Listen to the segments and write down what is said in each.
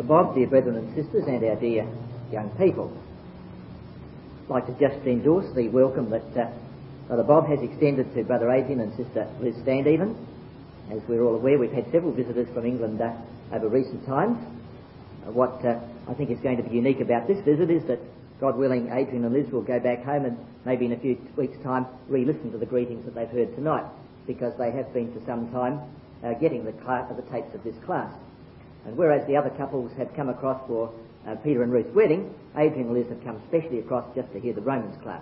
Bob, dear brethren and sisters, and our dear young people. I'd like to just endorse the welcome that Brother Bob has extended to Brother Adrian and Sister Liz Standeven. As we're all aware, we've had several visitors from England over recent times. What I think is going to be unique about this visit is that, God willing, Adrian and Liz will go back home and maybe in a few weeks' time re-listen to the greetings that they've heard tonight, because they have been for some time getting the tapes of this class. And whereas the other couples have come across for Peter and Ruth's wedding, Adrian and Liz have come specially across just to hear the Romans class.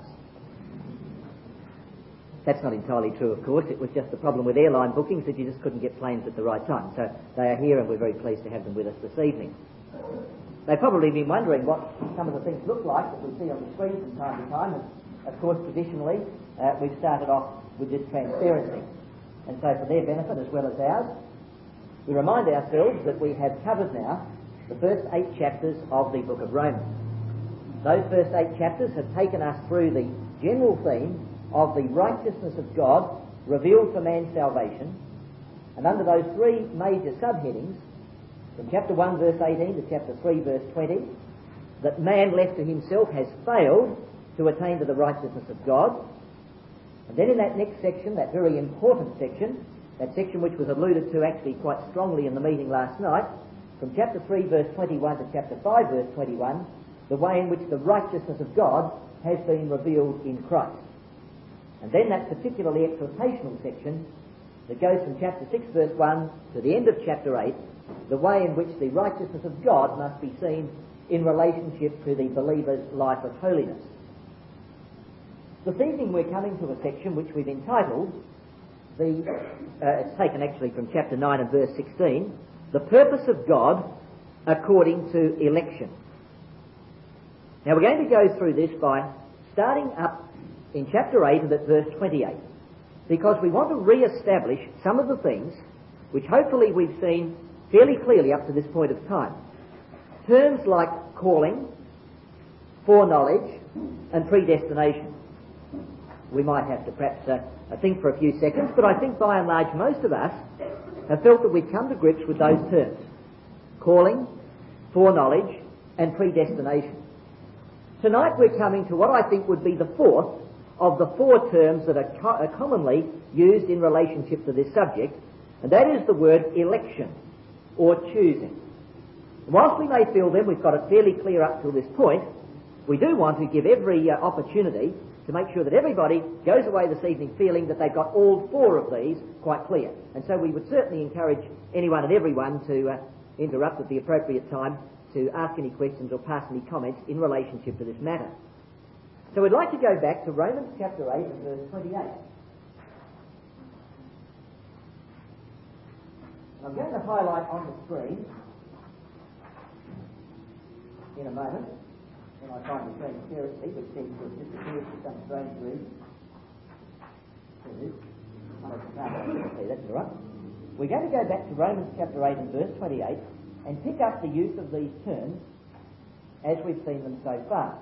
That's not entirely true, of course. It was just the problem with airline bookings that you just couldn't get planes at the right time. So they are here and we're very pleased to have them with us this evening. They've probably been wondering what some of the things look like that we see on the screen from time to time. And of course, traditionally, we've started off with this transparency. And so for their benefit as well as ours, we remind ourselves that we have covered now the first 8 chapters of the book of Romans. Those first 8 chapters have taken us through the general theme of the righteousness of God revealed for man's salvation. And under those 3 major subheadings, from chapter 1 verse 18 to chapter 3 verse 20, that man left to himself has failed to attain to the righteousness of God. And then in that next section, that very important section, that section which was alluded to actually quite strongly in the meeting last night, from chapter 3 verse 21 to chapter 5 verse 21, the way in which the righteousness of God has been revealed in Christ. And then that particularly exhortational section that goes from chapter 6 verse 1 to the end of chapter 8, the way in which the righteousness of God must be seen in relationship to the believer's life of holiness. This evening we're coming to a section which we've entitled, it's taken actually from chapter 9 and verse 16, the purpose of God according to election. Now we're going to go through this by starting up in chapter 8 and at verse 28, because we want to re-establish some of the things which hopefully we've seen fairly clearly up to this point of time. Terms like calling, foreknowledge and predestination. We might have to perhaps think for a few seconds, but I think by and large most of us have felt that we've come to grips with those terms. Calling, foreknowledge and predestination. Tonight we're coming to what I think would be the fourth of the 4 terms that are commonly used in relationship to this subject, and that is the word election or choosing. Whilst we may feel then we've got it fairly clear up to this point, we do want to give every opportunity to make sure that everybody goes away this evening feeling that they've got all 4 of these quite clear. And so we would certainly encourage anyone and everyone to interrupt at the appropriate time to ask any questions or pass any comments in relationship to this matter. So we'd like to go back to Romans chapter 8 and verse 28. I'm going to highlight on the screen in a moment, when I find the transparency, which seems to have disappeared for some strange reason. There it is. That's all right. We're going to go back to Romans chapter 8 and verse 28 and pick up the use of these terms as we've seen them so far.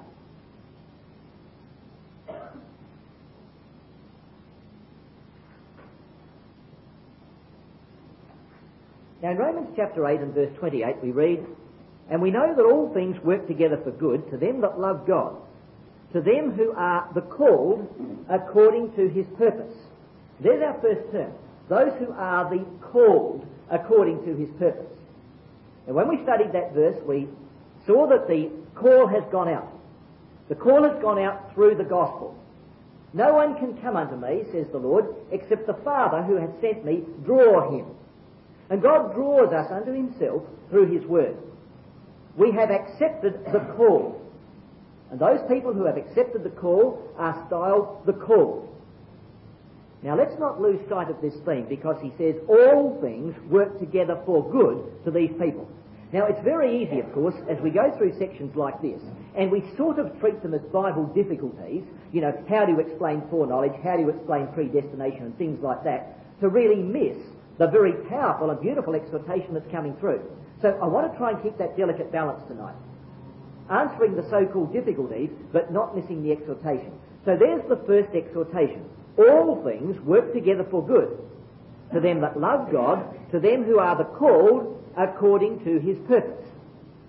Now in Romans chapter 8 and verse 28 we read, "And we know that all things work together for good to them that love God, to them who are the called according to his purpose." There's our first term. Those who are the called according to his purpose. And when we studied that verse, we saw that the call has gone out. The call has gone out through the gospel. "No one can come unto me," says the Lord, "except the Father who has sent me draw him." And God draws us unto himself through his word. We have accepted the call. And those people who have accepted the call are styled the called. Now let's not lose sight of this theme, because he says all things work together for good to these people. Now it's very easy, of course, as we go through sections like this, and we sort of treat them as Bible difficulties, how do you explain foreknowledge, how do you explain predestination and things like that, to really miss the very powerful and beautiful exhortation that's coming through. So I want to try and keep that delicate balance tonight. Answering the so-called difficulties, but not missing the exhortation. So there's the first exhortation. All things work together for good to them that love God, to them who are the called according to his purpose.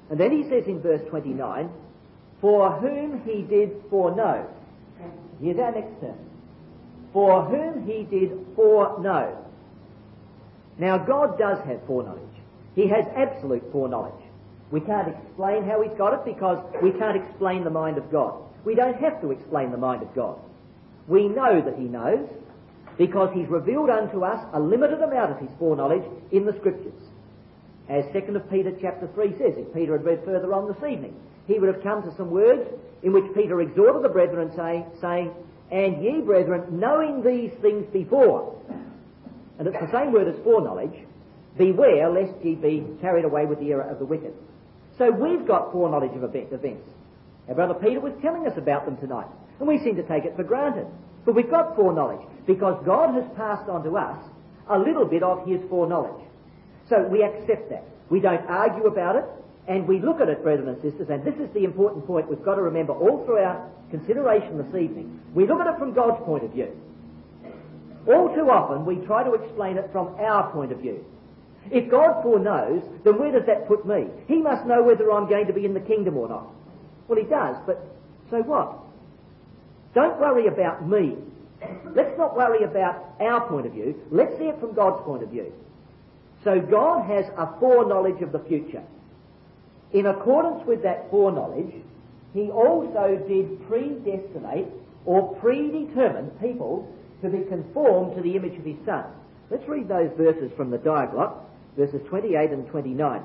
And then he says in verse 29, for whom he did foreknow. Here's our next term. For whom he did foreknow. Now God does have foreknowledge. He has absolute foreknowledge. We can't explain how he's got it because we can't explain the mind of God. We don't have to explain the mind of God. We know that he knows because he's revealed unto us a limited amount of his foreknowledge in the Scriptures. As 2 Peter chapter 3 says, if Peter had read further on this evening, he would have come to some words in which Peter exhorted the brethren saying, and ye brethren, knowing these things before. And it's the same word as foreknowledge. Beware lest ye be carried away with the error of the wicked. So we've got foreknowledge of events. Our brother Peter was telling us about them tonight, and we seem to take it for granted. But we've got foreknowledge because God has passed on to us a little bit of his foreknowledge. So we accept that. We don't argue about it, and we look at it, brethren and sisters, and this is the important point we've got to remember all through our consideration this evening. We look at it from God's point of view. All too often we try to explain it from our point of view. If God foreknows, then where does that put me? He must know whether I'm going to be in the kingdom or not. Well, he does, but so what? Don't worry about me. Let's not worry about our point of view. Let's see it from God's point of view. So God has a foreknowledge of the future. In accordance with that foreknowledge, he also did predestinate or predetermine people to be conformed to the image of his Son. Let's read those verses from the Diaglott, verses 28 and 29.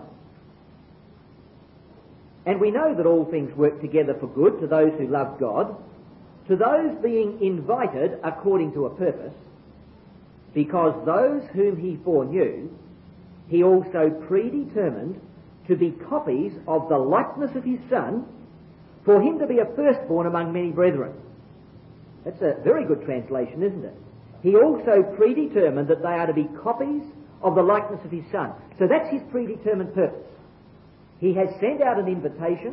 And we know that all things work together for good to those who love God, to those being invited according to a purpose, because those whom he foreknew, he also predetermined to be copies of the likeness of his Son, for him to be a firstborn among many brethren. That's a very good translation, isn't it? He also predetermined that they are to be copies of the likeness of his Son. So that's his predetermined purpose. He has sent out an invitation.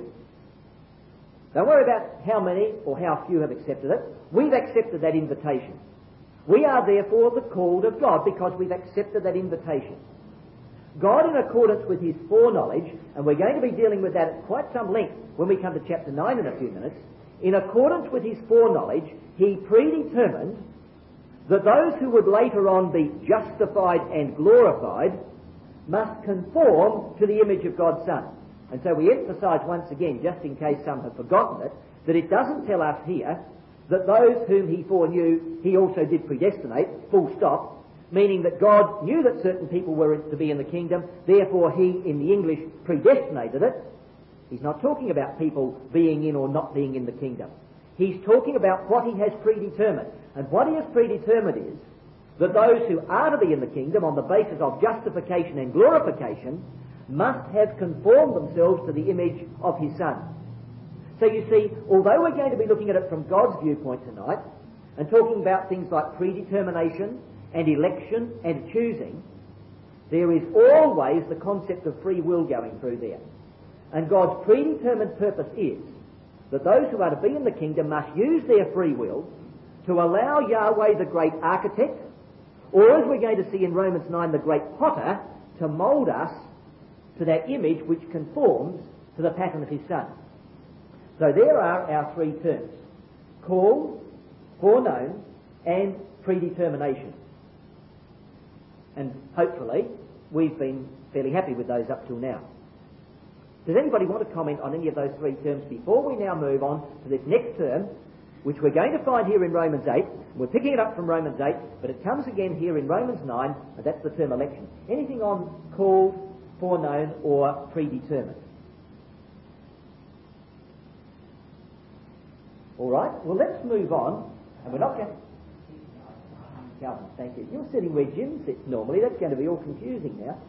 Don't worry about how many or how few have accepted it. We've accepted that invitation. We are therefore the called of God because we've accepted that invitation. God, in accordance with his foreknowledge, and we're going to be dealing with that at quite some length when we come to chapter 9 in a few minutes, in accordance with his foreknowledge, he predetermined that those who would later on be justified and glorified must conform to the image of God's Son. And so we emphasise once again, just in case some have forgotten it, that it doesn't tell us here that those whom he foreknew, he also did predestinate, full stop, meaning that God knew that certain people were to be in the kingdom, therefore he, in the English, predestinated it. He's not talking about people being in or not being in the kingdom. He's talking about what he has predetermined. And what he has predetermined is that those who are to be in the kingdom on the basis of justification and glorification must have conformed themselves to the image of his Son. So you see, although we're going to be looking at it from God's viewpoint tonight and talking about things like predetermination and election and choosing, there is always the concept of free will going through there. And God's predetermined purpose is that those who are to be in the kingdom must use their free will to allow Yahweh, the great architect, or as we're going to see in Romans 9, the great potter, to mould us to that image which conforms to the pattern of his Son. So there are our three terms: called, foreknown, and predetermination. And hopefully we've been fairly happy with those up till now. Does anybody want to comment on any of those three terms before we now move on to this next term, which we're going to find here in Romans 8. We're picking it up from Romans 8, but it comes again here in Romans 9, and that's the term election. Anything on called, foreknown, or predetermined? All right, well, let's move on, and we're not going... Calvin, thank you. You're sitting where Jim sits normally. That's going to be all confusing now.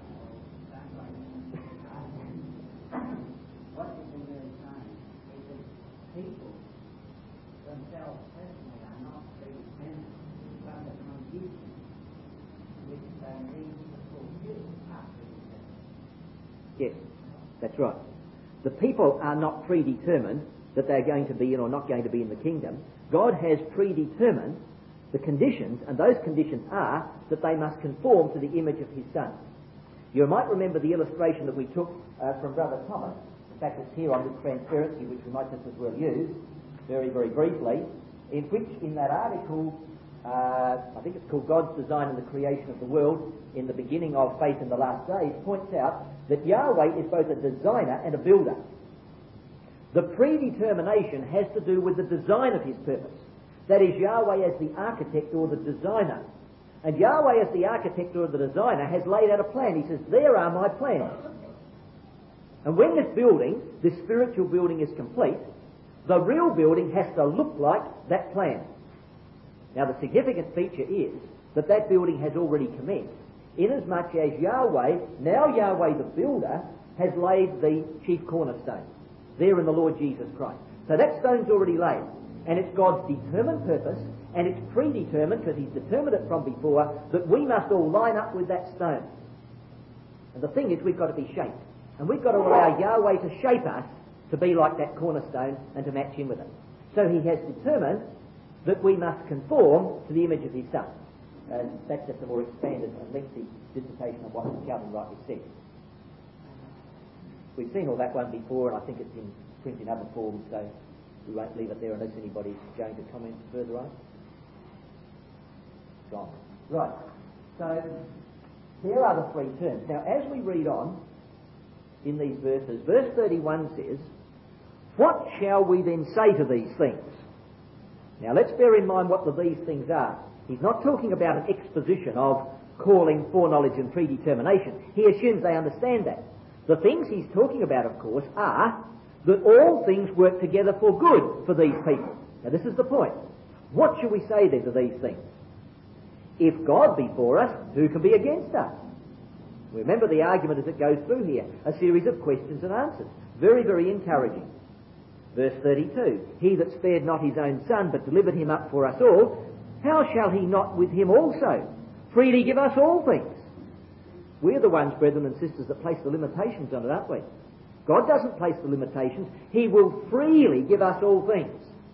What is the very sign? Is that people themselves personally are not predetermined from the conditions which they need to fulfill after the Yes, that's right. The people are not predetermined that they're going to be in or not going to be in the kingdom. God has predetermined the conditions, and those conditions are that they must conform to the image of his Son. You might remember the illustration that we took from Brother Thomas In fact, it's here on this transparency, which we might just as well use, very, very briefly, in which, in that article, I think it's called God's Design and the Creation of the World, in the beginning of Faith in the Last Days, points out that Yahweh is both a designer and a builder. The predetermination has to do with the design of his purpose. That is, Yahweh as the architect or the designer. And Yahweh as the architect or the designer has laid out a plan. He says, there are my plans. And when this building, this spiritual building, is complete, the real building has to look like that plan. Now, the significant feature is that that building has already commenced, inasmuch as Yahweh, now Yahweh the builder, has laid the chief cornerstone there in the Lord Jesus Christ. So that stone's already laid, and it's God's determined purpose, and it's predetermined, because he's determined it from before, that we must all line up with that stone. And the thing is, we've got to be shaped, and we've got to allow Yahweh to shape us to be like that cornerstone and to match him with it. So he has determined that we must conform to the image of his Son. And that's just a more expanded and lengthy dissertation of what Calvin rightly said. We've seen all that one before, and I think it's in print in other forms, so we won't leave it there unless anybody's going to comment further on it. Gone. Right. So there are the three terms. Now, as we read on in these verses, verse 31 says, "What shall we then say to these things?" Now, let's bear in mind what these things are. He's not talking about an exposition of calling, foreknowledge and predetermination. He assumes they understand that. The things he's talking about, of course, are that all things work together for good for these people. Now, this is the point. What should we say then to these things? If God be for us, who can be against us? Remember the argument as it goes through here. A series of questions and answers. Very, very encouraging. Verse 32, "He that spared not his own Son, but delivered him up for us all, how shall he not with him also freely give us all things?" We're the ones, brethren and sisters, that place the limitations on it, aren't we? God doesn't place the limitations. He will freely give us all things.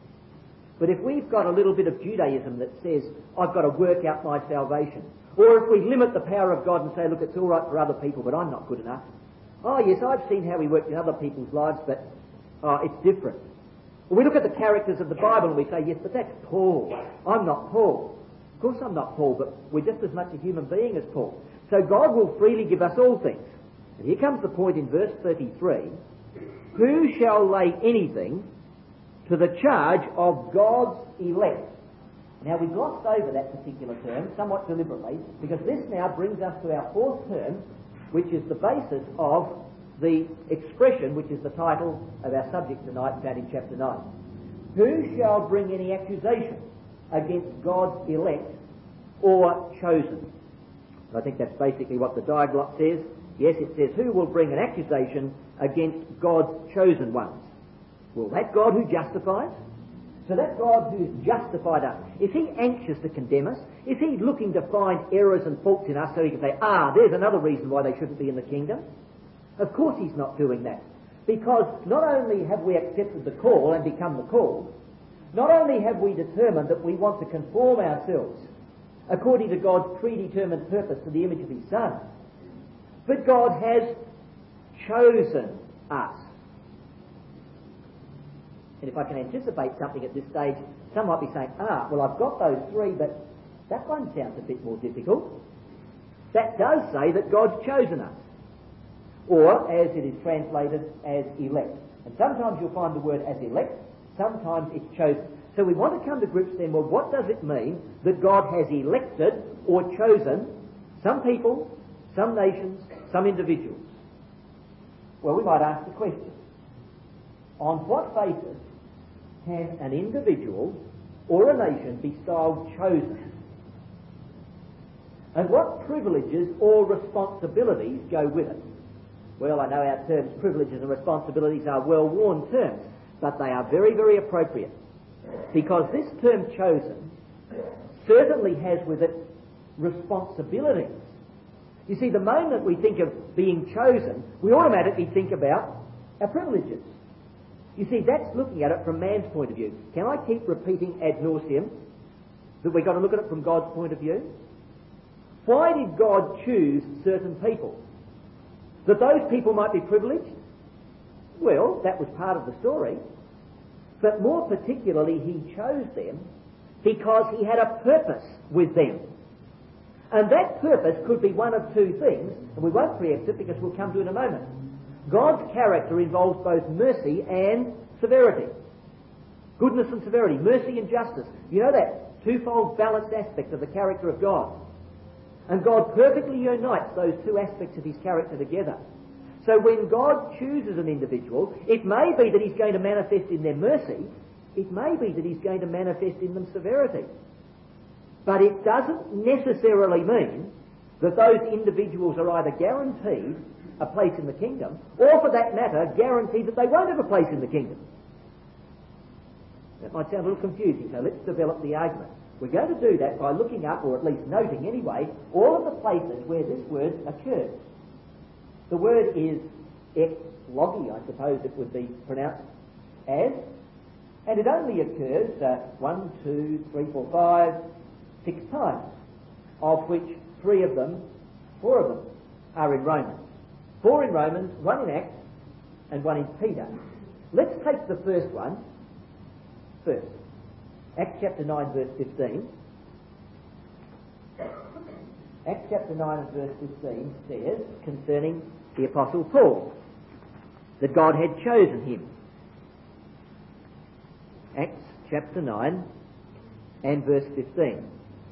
But if we've got a little bit of Judaism that says, I've got to work out my salvation, or if we limit the power of God and say, look, it's all right for other people, but I'm not good enough. Oh, yes, I've seen how he worked in other people's lives, but it's different. Or we look at the characters of the Bible and we say, yes, but that's Paul. I'm not Paul. Of course I'm not Paul, but we're just as much a human being as Paul. So God will freely give us all things. And here comes the point in verse 33. "Who shall lay anything to the charge of God's elect?" Now, we glossed over that particular term somewhat deliberately, because this now brings us to our fourth term, which is the basis of the expression, which is the title of our subject tonight, found in chapter 9. "Who shall bring any accusation against God's elect or chosen?" I think that's basically what the diaglott says. Yes, it says, who will bring an accusation against God's chosen ones? Well, that God who justifies. So that God who's justified us, is he anxious to condemn us? Is he looking to find errors and faults in us so he can say, there's another reason why they shouldn't be in the kingdom? Of course he's not doing that. Because not only have we accepted the call and become the called, not only have we determined that we want to conform ourselves according to God's predetermined purpose to the image of his Son, but God has chosen us. And if I can anticipate something at this stage, some might be saying, well, I've got those three, but that one sounds a bit more difficult. That does say that God's chosen us. Or, as it is translated, as elect. And sometimes you'll find the word as elect, sometimes it's chosen. So we want to come to grips then, well, what does it mean that God has elected or chosen some people, some nations, some individuals? Well, we might ask the question, on what basis can an individual or a nation be styled chosen? And what privileges or responsibilities go with it? Well, I know our terms, privileges and responsibilities, are well-worn terms, but they are very, very appropriate. Because this term chosen certainly has with it responsibilities. You see, the moment we think of being chosen, we automatically think about our privileges. You see, that's looking at it from man's point of view. Can I keep repeating ad nauseum that we've got to look at it from God's point of view? Why did God choose certain people? That those people might be privileged? Well, that was part of the story. But more particularly, he chose them because he had a purpose with them. And that purpose could be one of two things, and we won't preempt it because we'll come to it in a moment. God's character involves both mercy and severity. Goodness and severity, mercy and justice. You know that twofold balanced aspect of the character of God. And God perfectly unites those two aspects of his character together. So when God chooses an individual, it may be that he's going to manifest in them mercy, it may be that he's going to manifest in them severity. But it doesn't necessarily mean that those individuals are either guaranteed a place in the kingdom, or for that matter, guaranteed that they won't have a place in the kingdom. That might sound a little confusing, so let's develop the argument. We're going to do that by looking up, or at least noting anyway, all of the places where this word occurs. The word is eklogi, I suppose it would be pronounced as, and it only occurs 1, 2, 3, 4, 5, 6 times, of which 4 of them are in Romans. 4 in Romans, 1 in Acts, and 1 in Peter. Let's take the first one first. Acts chapter 9 verse 15. Acts chapter 9 and verse 15 says, concerning the Apostle Paul, that God had chosen him. Acts chapter 9 and verse 15.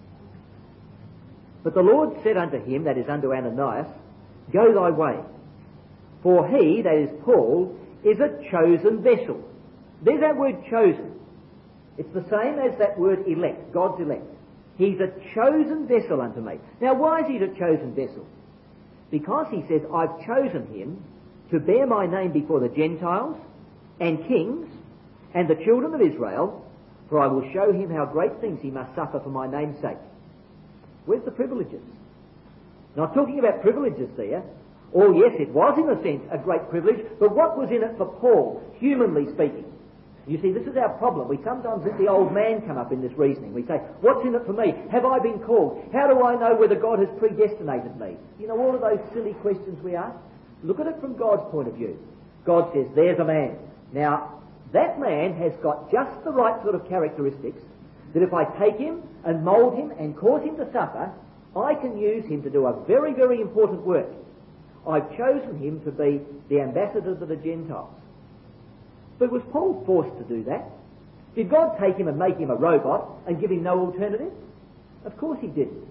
But the Lord said unto him, that is unto Ananias, Go thy way, for he, that is Paul, is a chosen vessel. There's that word chosen. It's the same as that word elect, God's elect. He's a chosen vessel unto me. Now why is he a chosen vessel? Because he says, I've chosen him to bear my name before the Gentiles and kings and the children of Israel, for I will show him how great things he must suffer for my name's sake. Where's the privileges? Not talking about privileges there. Oh yes, it was in a sense a great privilege, but what was in it for Paul, humanly speaking? You see, this is our problem. We sometimes let the old man come up in this reasoning. We say, what's in it for me? Have I been called? How do I know whether God has predestinated me? You know, all of those silly questions we ask. Look at it from God's point of view. God says, there's a man. Now, that man has got just the right sort of characteristics that if I take him and mould him and cause him to suffer, I can use him to do a very, very important work. I've chosen him to be the ambassador to the Gentiles. But was Paul forced to do that? Did God take him and make him a robot and give him no alternative? Of course he didn't.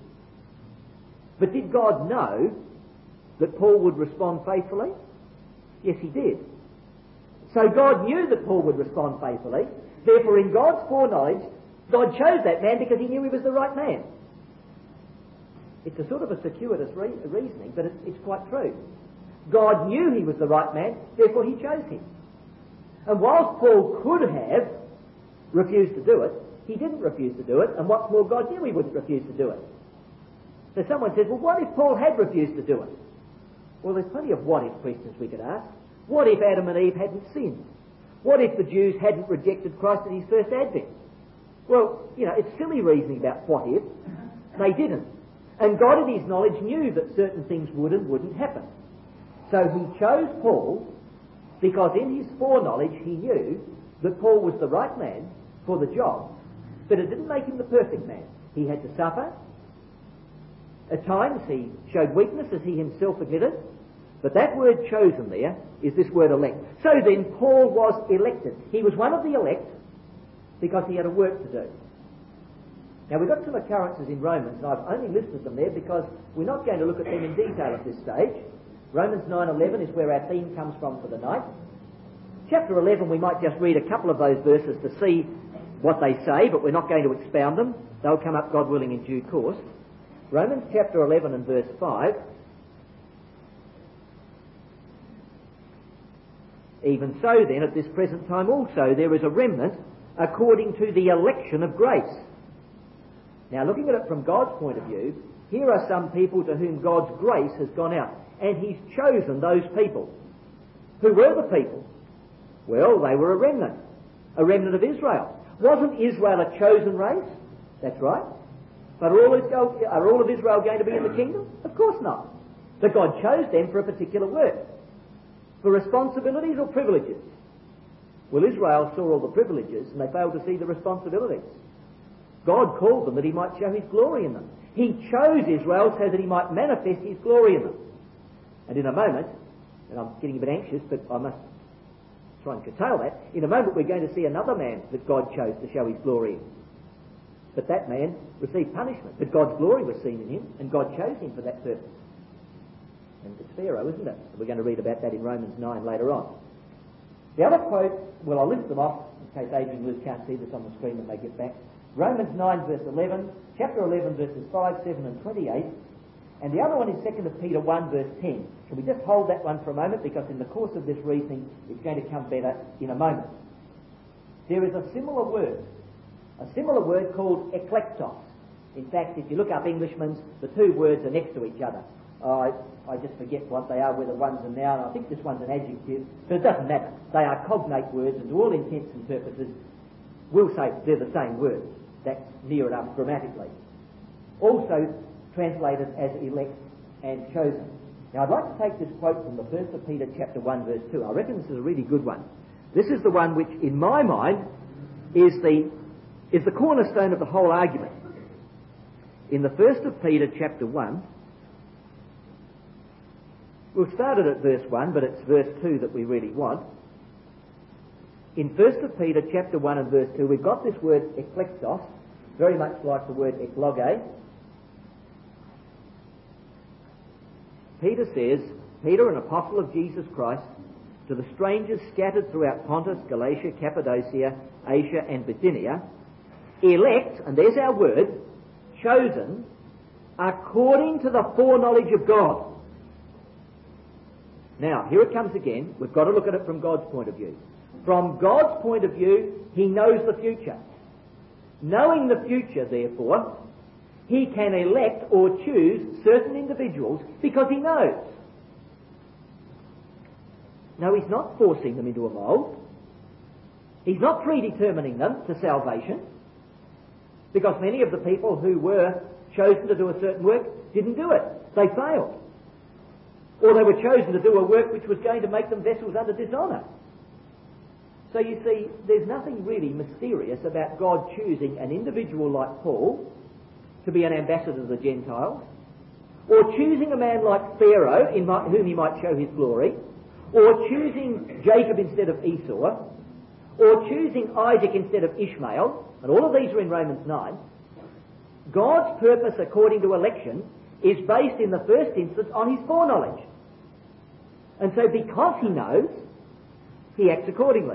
But did God know that Paul would respond faithfully? Yes, he did. So God knew that Paul would respond faithfully. Therefore, in God's foreknowledge, God chose that man because he knew he was the right man. It's a sort of a circuitous reasoning, but it's quite true. God knew he was the right man, therefore he chose him. And whilst Paul could have refused to do it, he didn't refuse to do it, and what's more, God knew he wouldn't refuse to do it. So someone says, well, what if Paul had refused to do it? Well, there's plenty of what-if questions we could ask. What if Adam and Eve hadn't sinned? What if the Jews hadn't rejected Christ at his first advent? Well, you know, it's silly reasoning about what if. They didn't. And God in his knowledge knew that certain things would and wouldn't happen. So he chose Paul because in his foreknowledge he knew that Paul was the right man for the job, but it didn't make him the perfect man. He had to suffer. At times he showed weakness, as he himself admitted, but that word chosen there is this word elect. So then Paul was elected. He was one of the elect because he had a work to do. Now we've got some occurrences in Romans, and I've only listed them there because we're not going to look at them in detail at this stage. Romans 9:11 is where our theme comes from for the night. Chapter 11, we might just read a couple of those verses to see what they say, but we're not going to expound them. They'll come up, God willing, in due course. Romans chapter 11 and verse 5. Even so then, at this present time also, there is a remnant according to the election of grace. Now, looking at it from God's point of view, here are some people to whom God's grace has gone out, and he's chosen those people. Who were the people? Well, they were a remnant of Israel. Wasn't Israel a chosen race? That's right. But are all of Israel going to be in the kingdom? Of course not. But God chose them for a particular work. For responsibilities or privileges? Well, Israel saw all the privileges and they failed to see the responsibilities. God called them that he might show his glory in them. He chose Israel so that he might manifest his glory in them. And in a moment, and I'm getting a bit anxious, but I must try and curtail that, in a moment we're going to see another man that God chose to show his glory in. But that man received punishment, but God's glory was seen in him, and God chose him for that purpose. And it's Pharaoh, isn't it? We're going to read about that in Romans 9 later on. The other quote, well, I'll list them off in case Adrian and Liz can't see this on the screen when they get back. Romans 9 verse 11, chapter 11 verses 5, 7 and 28, and the other one is 2 Peter 1 verse 10. Can we just hold that one for a moment, because in the course of this reasoning it's going to come better in a moment. There is a similar word called eklektos. In fact, if you look up Englishman's, the two words are next to each other. I just forget what they are, whether one's a noun. I think this one's an adjective, but it doesn't matter. They are cognate words, and to all intents and purposes, we'll say they're the same word. That's near enough grammatically. Also translated as elect and chosen. Now, I'd like to take this quote from the 1st of Peter chapter 1 verse 2. I reckon this is a really good one. This is the one which, in my mind, is the cornerstone of the whole argument. In the 1st of Peter chapter 1, we'll start it at verse 1, but it's verse 2 that we really want. In 1st of Peter chapter 1 and verse 2, we've got this word eklektos, very much like the word ekloge. Peter says, Peter, an apostle of Jesus Christ, to the strangers scattered throughout Pontus, Galatia, Cappadocia, Asia and Bithynia, elect, and there's our word, chosen, according to the foreknowledge of God. Now, here it comes again. We've got to look at it from God's point of view. From God's point of view, he knows the future. Knowing the future, therefore, he can elect or choose certain individuals because he knows. No, he's not forcing them into a mould. He's not predetermining them to salvation, because many of the people who were chosen to do a certain work didn't do it. They failed. Or they were chosen to do a work which was going to make them vessels under dishonour. So you see, there's nothing really mysterious about God choosing an individual like Paul to be an ambassador to the Gentiles, or choosing a man like Pharaoh in whom he might show his glory, or choosing Jacob instead of Esau, or choosing Isaac instead of Ishmael, and all of these are in Romans 9. God's purpose according to election is based in the first instance on his foreknowledge. And so because he knows, he acts accordingly.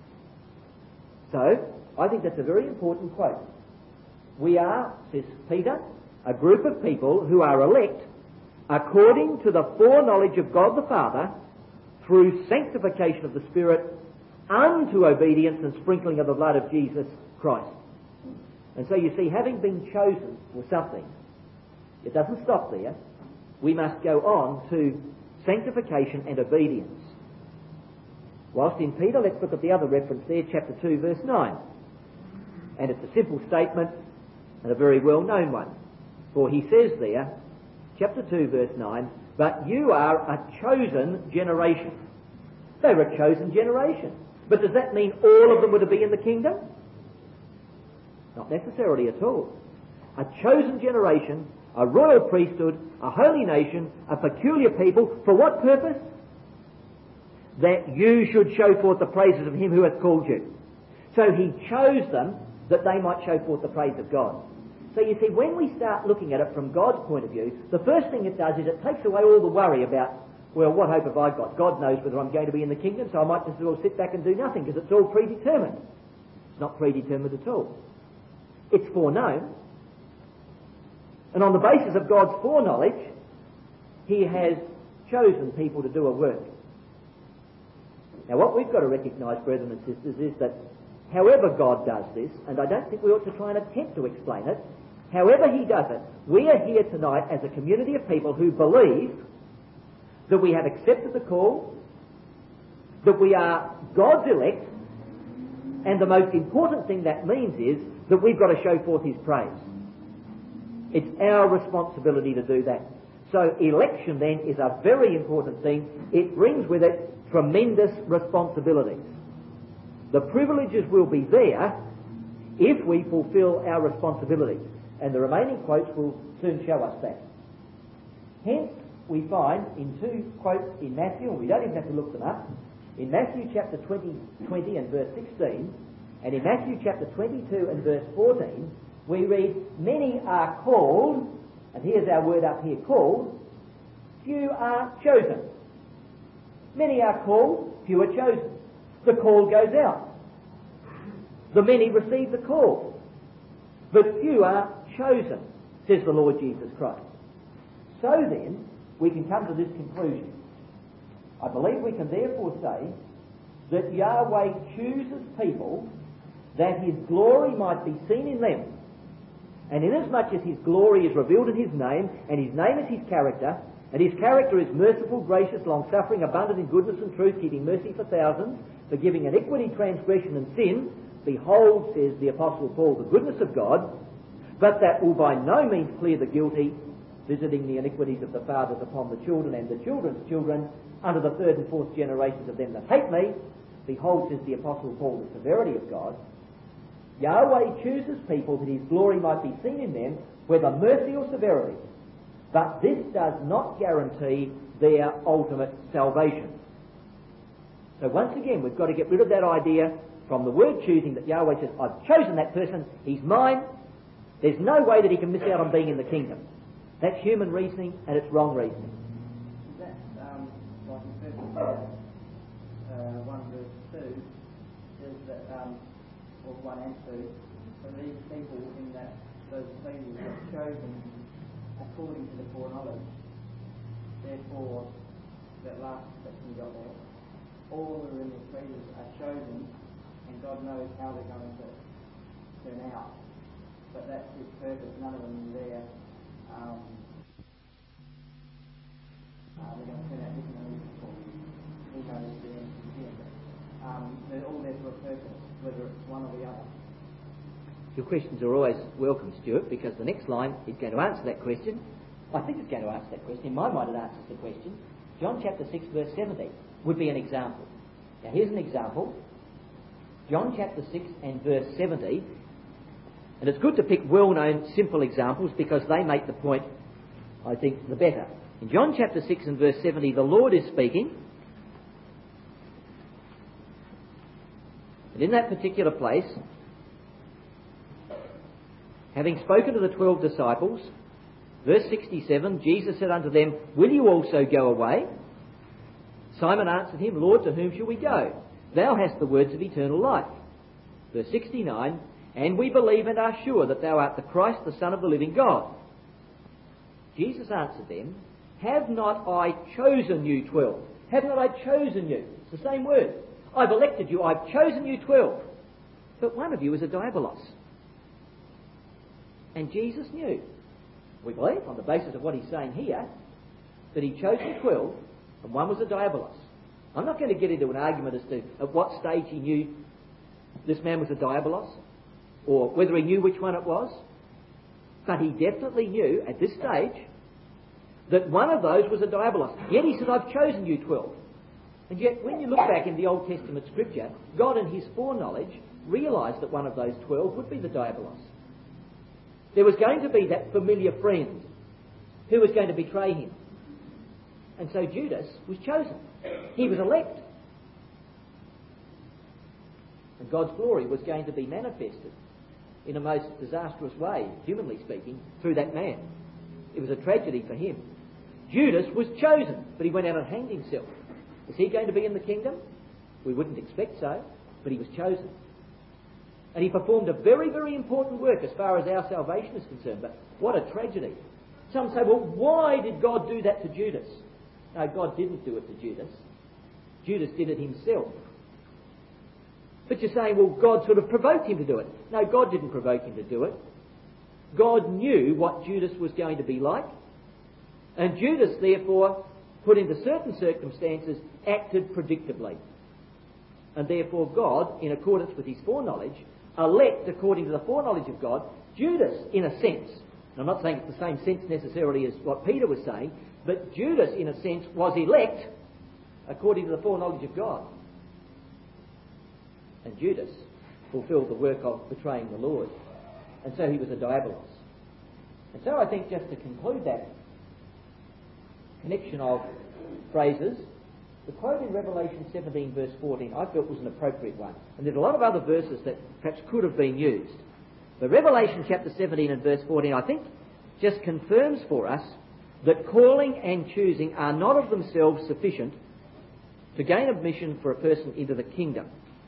So, I think that's a very important quote. We are, says Peter, a group of people who are elect according to the foreknowledge of God the Father through sanctification of the Spirit unto obedience and sprinkling of the blood of Jesus Christ. And so you see, having been chosen for something, it doesn't stop there. We must go on to sanctification and obedience. Whilst in Peter, let's look at the other reference there, chapter 2, verse 9. And it's a simple statement and a very well-known one. For he says there, chapter 2, verse 9, but you are a chosen generation. They were a chosen generation. But does that mean all of them were to be in the kingdom? Not necessarily at all. A chosen generation, a royal priesthood, a holy nation, a peculiar people. For what purpose? That you should show forth the praises of him who hath called you. So he chose them that they might show forth the praise of God. So you see, when we start looking at it from God's point of view, the first thing it does is it takes away all the worry about, well, what hope have I got? God knows whether I'm going to be in the kingdom, so I might just as well sit back and do nothing, because it's all predetermined. It's not predetermined at all. It's foreknown. And on the basis of God's foreknowledge, he has chosen people to do a work. Now, what we've got to recognise, brethren and sisters, is that however God does this, and I don't think we ought to try and attempt to explain it, however he does it, we are here tonight as a community of people who believe that we have accepted the call, that we are God's elect, and the most important thing that means is that we've got to show forth his praise. It's our responsibility to do that. So election then is a very important thing. It brings with it tremendous responsibilities. The privileges will be there if we fulfil our responsibilities. And the remaining quotes will soon show us that. Hence, we find in two quotes in Matthew, and we don't even have to look them up, in Matthew chapter 20 and verse 16, and in Matthew chapter 22 and verse 14, we read, many are called, and here's our word up here, called, few are chosen. Many are called, few are chosen. The call goes out. The many receive the call. But few are chosen, says the Lord Jesus Christ. So then, we can come to this conclusion. I believe we can therefore say that Yahweh chooses people that His glory might be seen in them. And inasmuch as His glory is revealed in His name, and His name is His character, and His character is merciful, gracious, long-suffering, abundant in goodness and truth, keeping mercy for thousands, forgiving iniquity, transgression and sin, behold, says the Apostle Paul, the goodness of God, but that will by no means clear the guilty, visiting the iniquities of the fathers upon the children and the children's children, unto the third and fourth generations of them that hate me. Behold, says the Apostle Paul, the severity of God. Yahweh chooses people that His glory might be seen in them, whether mercy or severity. But this does not guarantee their ultimate salvation. So once again, we've got to get rid of that idea from the word choosing that Yahweh says, I've chosen that person, he's mine. There's no way that he can miss out on being in the kingdom. That's human reasoning, and it's wrong reasoning. That, like in 1 verse 2, says that, or 1 and 2, that these people in that, those people are chosen according to the foreknowledge. Therefore, that last section you got there, all who are in the trees are chosen, and God knows how they're going to turn out. But that's His purpose. None of them are there. They're going to turn out differently. He knows the end from here. They're all there for a purpose, whether it's one or the other. Your questions are always welcome, Stuart, because the next line is going to answer that question. I think it's going to answer that question. In my mind, it answers the question. John chapter 6, verse 70 would be an example. Now, here's an example. John chapter 6 and verse 70. And it's good to pick well-known, simple examples because they make the point, I think, the better. In John chapter 6 and verse 70, the Lord is speaking. And in that particular place, having spoken to the 12 disciples, verse 67, Jesus said unto them, will you also go away? Simon answered him, Lord, to whom shall we go? Thou hast the words of eternal life. Verse 69, and we believe and are sure that thou art the Christ, the Son of the living God. Jesus answered them, have not I chosen you 12? Have not I chosen you? It's the same word. I've elected you, I've chosen you 12. But one of you is a diabolos. And Jesus knew, we believe, on the basis of what he's saying here, that he chose the 12 and one was a diabolos. I'm not going to get into an argument as to at what stage he knew this man was a diabolos or whether he knew which one it was. But he definitely knew at this stage that one of those was a diabolos. Yet he said, I've chosen you 12. And yet when you look back in the Old Testament scripture, God in his foreknowledge realised that one of those 12 would be the diabolos. There was going to be that familiar friend who was going to betray him. And so Judas was chosen. He was elect. And God's glory was going to be manifested in a most disastrous way, humanly speaking, through that man. It was a tragedy for him. Judas was chosen, but he went out and hanged himself. Is he going to be in the kingdom? We wouldn't expect so, but he was chosen. And he performed a very, very important work as far as our salvation is concerned. But what a tragedy. Some say, well, why did God do that to Judas? No, God didn't do it to Judas. Judas did it himself. But you're saying, well, God sort of provoked him to do it. No, God didn't provoke him to do it. God knew what Judas was going to be like. And Judas, therefore, put into certain circumstances, acted predictably. And therefore God, in accordance with his foreknowledge, elect according to the foreknowledge of God, Judas, in a sense, I'm not saying it's the same sense necessarily as what Peter was saying, but Judas, in a sense, was elect according to the foreknowledge of God. And Judas fulfilled the work of betraying the Lord. And so he was a diabolos. And so I think, just to conclude that connection of phrases, the quote in Revelation 17 verse 14 I felt was an appropriate one. And there's a lot of other verses that perhaps could have been used. But Revelation chapter 17 and verse 14 I think just confirms for us that calling and choosing are not of themselves sufficient to gain admission for a person into the kingdom.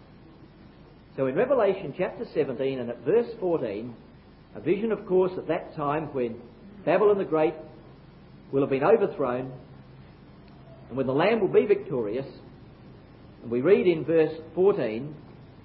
So in Revelation chapter 17 and at verse 14, a vision, of course, at that time when Babylon the Great will have been overthrown and when the Lamb will be victorious. And we read in verse 14,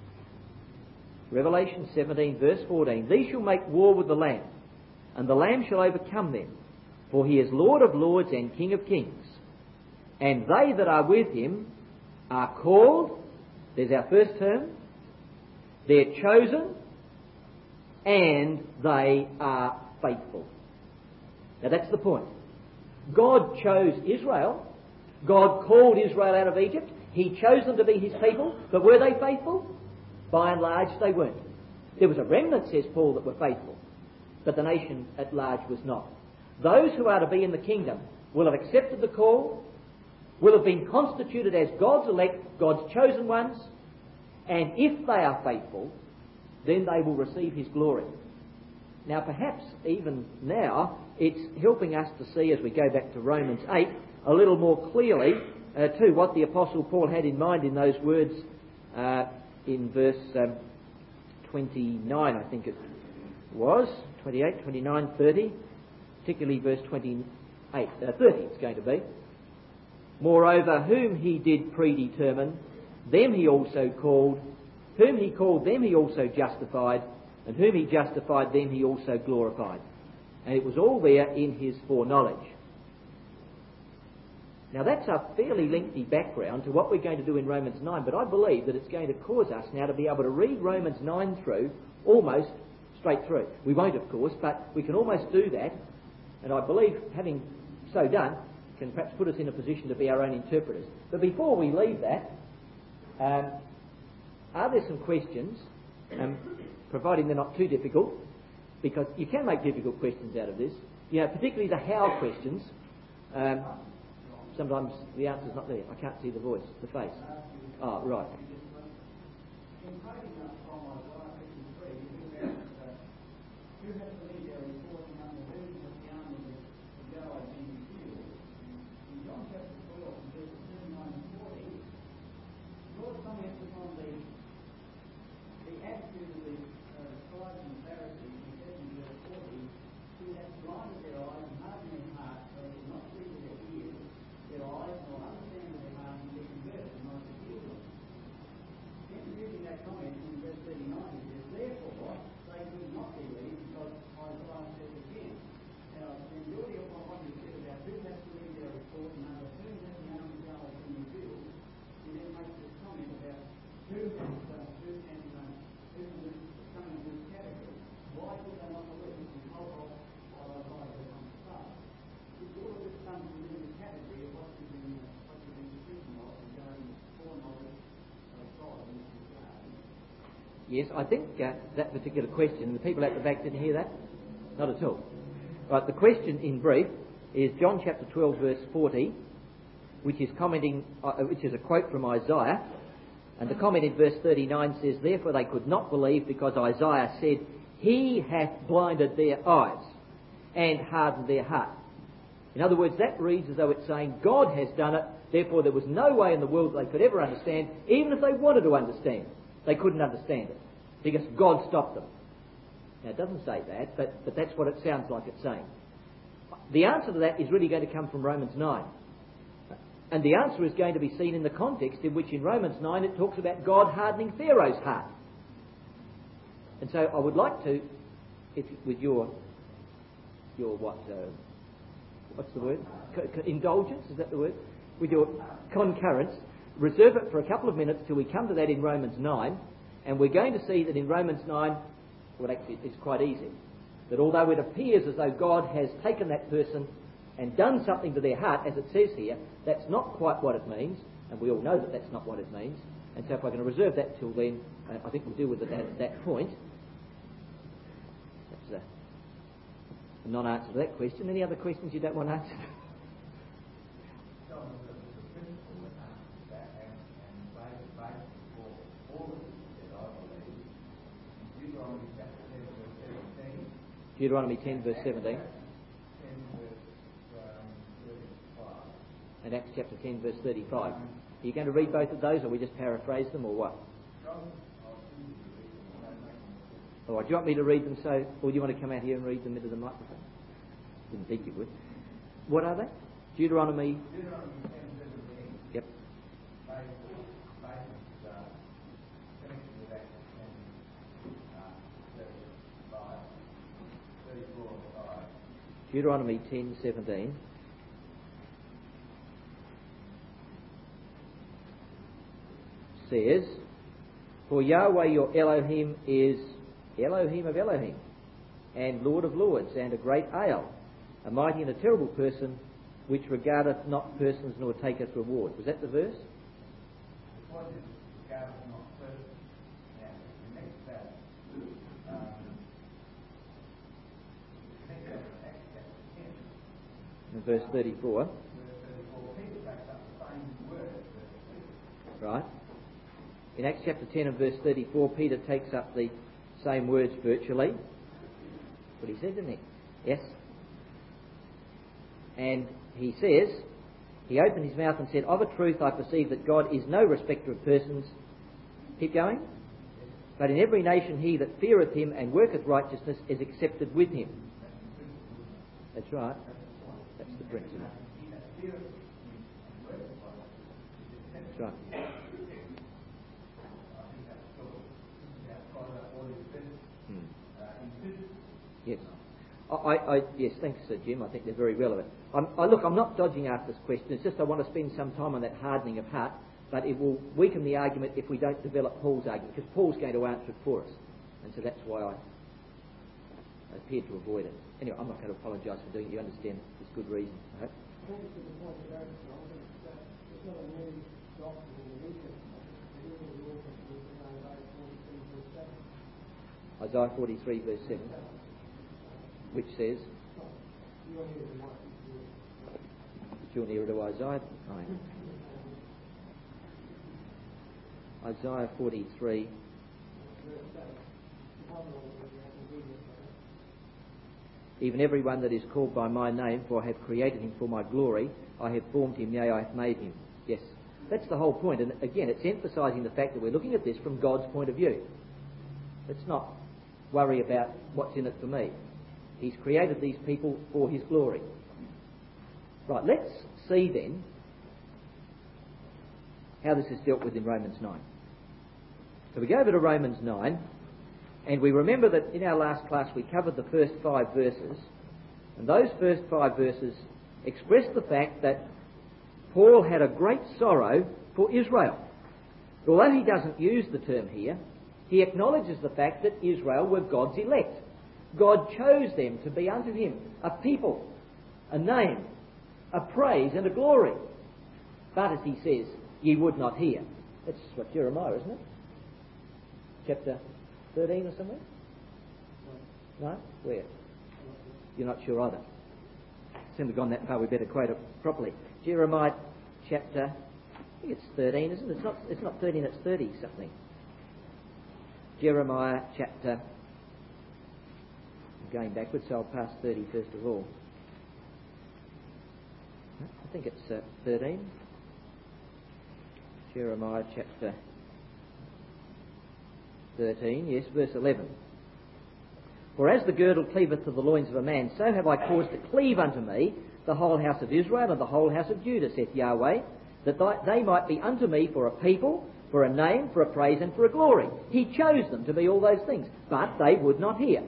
Revelation 17 verse 14, "These shall make war with the Lamb, and the Lamb shall overcome them, for he is Lord of lords and King of kings. And they that are with him are called," there's our first term, "they're chosen, and they are faithful." Now that's the point. God chose Israel. God called Israel out of Egypt. He chose them to be his people. But were they faithful? By and large, they weren't. There was a remnant, says Paul, that were faithful. But the nation at large was not. Those who are to be in the kingdom will have accepted the call, will have been constituted as God's elect, God's chosen ones, and if they are faithful, then they will receive his glory. Now perhaps even now it's helping us to see, as we go back to Romans 8, a little more clearly too what the Apostle Paul had in mind in those words in verse 29, I think it was, 28, 29, 30, particularly verse 28, 30 it's going to be. "Moreover, whom he did predetermine, them he also called. Whom he called, them he also justified. And whom he justified, them he also glorified." And it was all there in his foreknowledge. Now that's a fairly lengthy background to what we're going to do in Romans 9, but I believe that it's going to cause us now to be able to read Romans 9 through almost straight through. We won't, of course, but we can almost do that. And I believe, having so done, can perhaps put us in a position to be our own interpreters. But before we leave that, are there some questions, providing they're not too difficult, because you can make difficult questions out of this, particularly the how questions. Sometimes the answer's not there. I can't see the voice, the face. Oh, right. Yes, I think that particular question, the people at the back didn't hear that? Not at all. Right, the question in brief is John chapter 12 verse 40, which is a quote from Isaiah, and the comment in verse 39 says, "Therefore they could not believe, because Isaiah said, He hath blinded their eyes and hardened their heart." In other words, that reads as though it's saying God has done it, therefore there was no way in the world they could ever understand, even if they wanted to understand. They couldn't understand it, because God stopped them. Now it doesn't say that, but that's what it sounds like it's saying. The answer to that is really going to come from Romans 9. And the answer is going to be seen in the context in which in Romans 9 it talks about God hardening Pharaoh's heart. And so I would like to, if with your what's the word? Indulgence, is that the word? With your concurrence, reserve it for a couple of minutes till we come to that in Romans 9, and we're going to see that in Romans 9, well actually it's quite easy. that although it appears as though God has taken that person and done something to their heart, as it says here, that's not quite what it means, and we all know that that's not what it means. And so if I'm going to reserve that till then, I think we'll deal with it at that point. That's a non-answer to that question. Any other questions you don't want answered? Deuteronomy 10 verse 17 and Acts chapter 10 verse 35. Are you going to read both of those, or we just paraphrase them, or what? All right, do you want me to read them or do you want to come out here and read them into the microphone? Didn't think you would. What are they? Deuteronomy 10, 17. Yep. Deuteronomy 10:17 says, "For Yahweh your Elohim is Elohim of Elohim, and Lord of lords, and a great Ale, a mighty and a terrible person, which regardeth not persons nor taketh reward." Was that the verse? In verse 34. Right. In Acts chapter 10 and verse 34, Peter takes up the same words virtually. That's what he said, didn't he? Yes. And he says, he opened his mouth and said, "Of a truth I perceive that God is no respecter of persons." Keep going. "But in every nation he that feareth him and worketh righteousness is accepted with him." That's right. That's the principle. That's right. Yes. Yes, thanks, Sir Jim. I think they're very relevant. I'm not dodging after this question. It's just I want to spend some time on that hardening of heart, but it will weaken the argument if we don't develop Paul's argument, because Paul's going to answer it for us. And so that's why I appeared to avoid it. Anyway, I'm not going to apologise for doing it. You understand there's good reason, I hope. Isaiah 43 verse 7, which says, "Draw nearer to Isaiah." Isaiah 43. "Even every one that is called by my name, for I have created him for my glory, I have formed him, yea, I have made him." Yes, that's the whole point. And again, it's emphasising the fact that we're looking at this from God's point of view. Let's not worry about what's in it for me. He's created these people for his glory. Right, let's see then how this is dealt with in Romans 9. So we go over to Romans 9, and we remember that in our last class we covered the first 5 verses, and those first 5 verses express the fact that Paul had a great sorrow for Israel. Although he doesn't use the term here, he acknowledges the fact that Israel were God's elect. God chose them to be unto him a people, a name, a praise and a glory. But as he says, ye would not hear. That's what Jeremiah, isn't it? Chapter 13 or something? No? Where? You're not sure either. Since we've gone that far, we better quote it properly. Jeremiah chapter, I think it's 13, isn't it? It's not 13, it's 30 something. Jeremiah chapter, I'm going backwards, so I'll pass 30 first of all. I think it's 13. Jeremiah chapter 13, yes, verse 11. "For as the girdle cleaveth to the loins of a man, so have I caused to cleave unto me the whole house of Israel and the whole house of Judah, saith Yahweh, that they might be unto me for a people, for a name, for a praise, and for a glory." He chose them to be all those things, but they would not hear.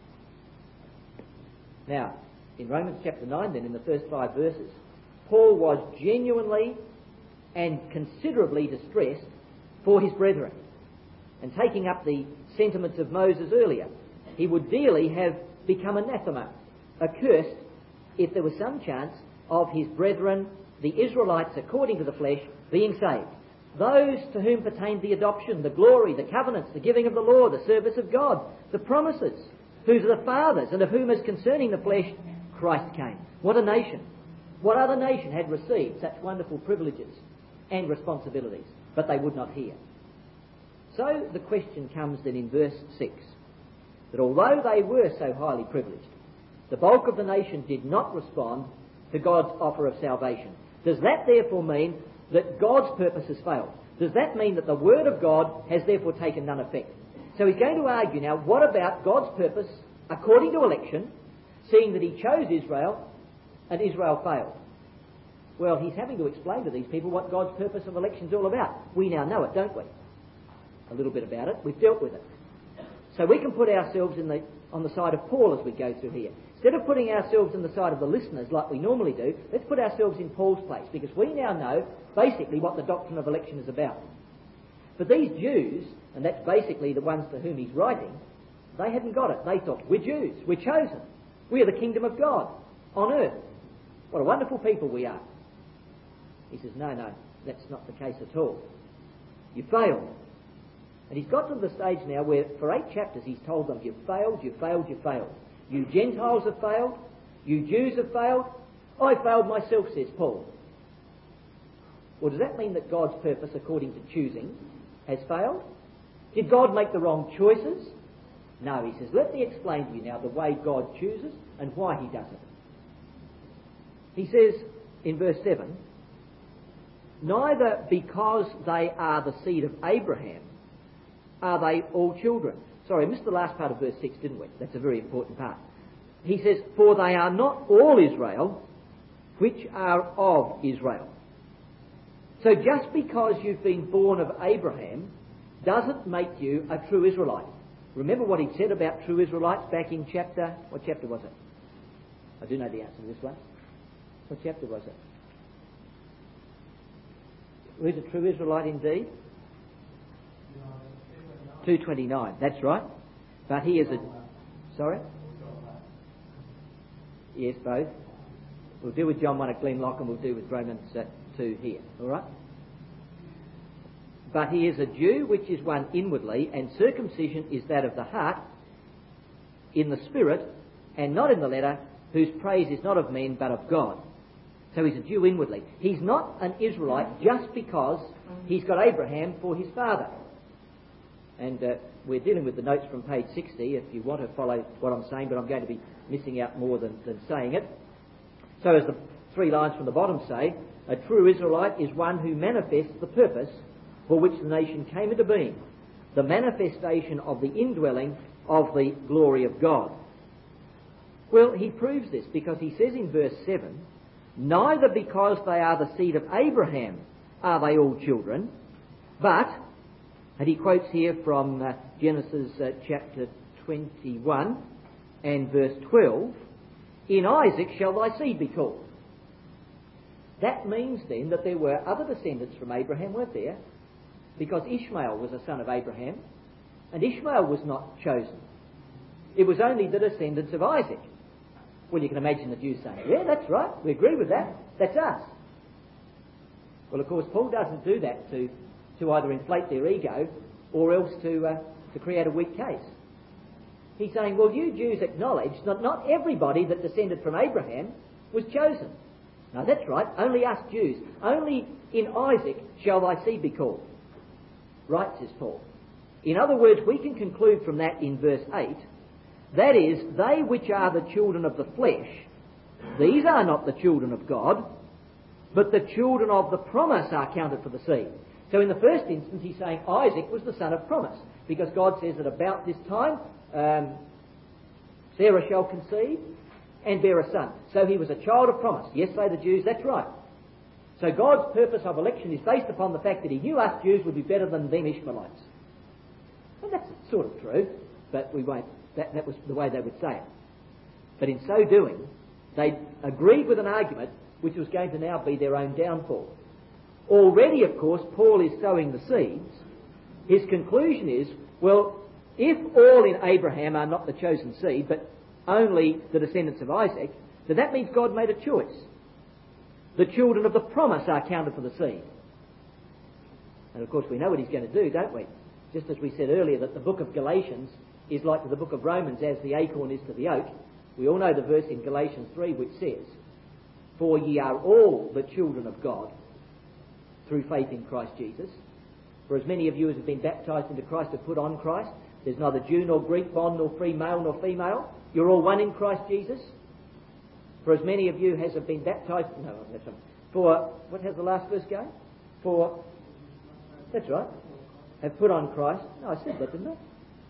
Now, in Romans chapter 9 then, in the first 5 verses, Paul was genuinely and considerably distressed for his brethren. And taking up the sentiments of Moses earlier, he would dearly have become anathema, accursed, if there was some chance of his brethren, the Israelites according to the flesh, being saved. Those to whom pertained the adoption, the glory, the covenants, the giving of the law, the service of God, the promises, whose are the fathers, and of whom as concerning the flesh Christ came. What a nation! What other nation had received such wonderful privileges and responsibilities? But they would not hear. So the question comes then in verse 6, that although they were so highly privileged, the bulk of the nation did not respond to God's offer of salvation. Does that therefore mean that God's purpose has failed? Does that mean that the Word of God has therefore taken none effect? So he's going to argue now, what about God's purpose according to election, seeing that he chose Israel and Israel failed? Well, he's having to explain to these people what God's purpose of election is all about. We now know it, don't we? A little bit about it. We've dealt with it. So we can put ourselves on the side of Paul as we go through here. Instead of putting ourselves on the side of the listeners like we normally do, let's put ourselves in Paul's place, because we now know basically what the doctrine of election is about. But these Jews, and that's basically the ones to whom he's writing, they hadn't got it. They thought, we're Jews, we're chosen, we are the kingdom of God on earth. What a wonderful people we are. He says, no, that's not the case at all. You failed. And he's got to the stage now where for 8 chapters he's told them, you've failed, you've failed, you've failed. You Gentiles have failed, you Jews have failed, I failed myself, says Paul. Well, does that mean that God's purpose according to choosing has failed? Did God make the wrong choices? No, he says, let me explain to you now the way God chooses and why he does it. He says in verse 7, neither because they are the seed of Abraham are they all children. Sorry, I missed the last part of verse 6, didn't we? That's a very important part. He says, for they are not all Israel, which are of Israel. So just because you've been born of Abraham doesn't make you a true Israelite. Remember what he said about true Israelites back in what chapter was it? I do know the answer to this one. What chapter was it? Who's a true Israelite indeed? 229, that's right. But he is a... Sorry? Yes, both. We'll deal with John 1 at Glenlock and we'll deal with Romans 2 here, all right? But he is a Jew, which is one inwardly, and circumcision is that of the heart, in the spirit, and not in the letter, whose praise is not of men, but of God. So he's a Jew inwardly. He's not an Israelite just because he's got Abraham for his father. And we're dealing with the notes from page 60 if you want to follow what I'm saying, but I'm going to be missing out more than saying it. So as the 3 lines from the bottom say, a true Israelite is one who manifests the purpose for which the nation came into being, the manifestation of the indwelling of the glory of God. Well, he proves this because he says in verse 7, neither because they are the seed of Abraham are they all children, but... And he quotes here from Genesis chapter 21 and verse 12, in Isaac shall thy seed be called. That means then that there were other descendants from Abraham, weren't there? Because Ishmael was a son of Abraham, and Ishmael was not chosen. It was only the descendants of Isaac. Well, you can imagine the Jews saying, yeah, that's right, we agree with that, that's us. Well, of course, Paul doesn't do that to either inflate their ego or else to create a weak case. He's saying, well, you Jews acknowledge that not everybody that descended from Abraham was chosen. No, that's right, only us Jews. Only in Isaac shall thy seed be called. Right, says Paul. In other words, we can conclude from that in verse 8, that is, they which are the children of the flesh, these are not the children of God, but the children of the promise are counted for the seed. So in the first instance, he's saying Isaac was the son of promise, because God says that about this time, Sarah shall conceive and bear a son. So he was a child of promise. Yes, say the Jews, that's right. So God's purpose of election is based upon the fact that he knew us Jews would be better than them Ishmaelites. And that's sort of true, but we won't. That was the way they would say it. But in so doing, they agreed with an argument which was going to now be their own downfall. Already, of course, Paul is sowing the seeds. His conclusion is, well, if all in Abraham are not the chosen seed, but only the descendants of Isaac, then that means God made a choice. The children of the promise are counted for the seed. And of course we know what he's going to do, don't we? Just as we said earlier that the book of Galatians is like to the book of Romans as the acorn is to the oak. We all know the verse in Galatians 3 which says, "For ye are all the children of God through faith in Christ Jesus. For as many of you as have been baptized into Christ have put on Christ. There's neither Jew nor Greek, bond nor free, male nor female. You're all one in Christ Jesus. For as many of you as have been baptized..." No, that's right. For, what has the last verse go? For, that's right, have put on Christ. No, I said that, didn't I?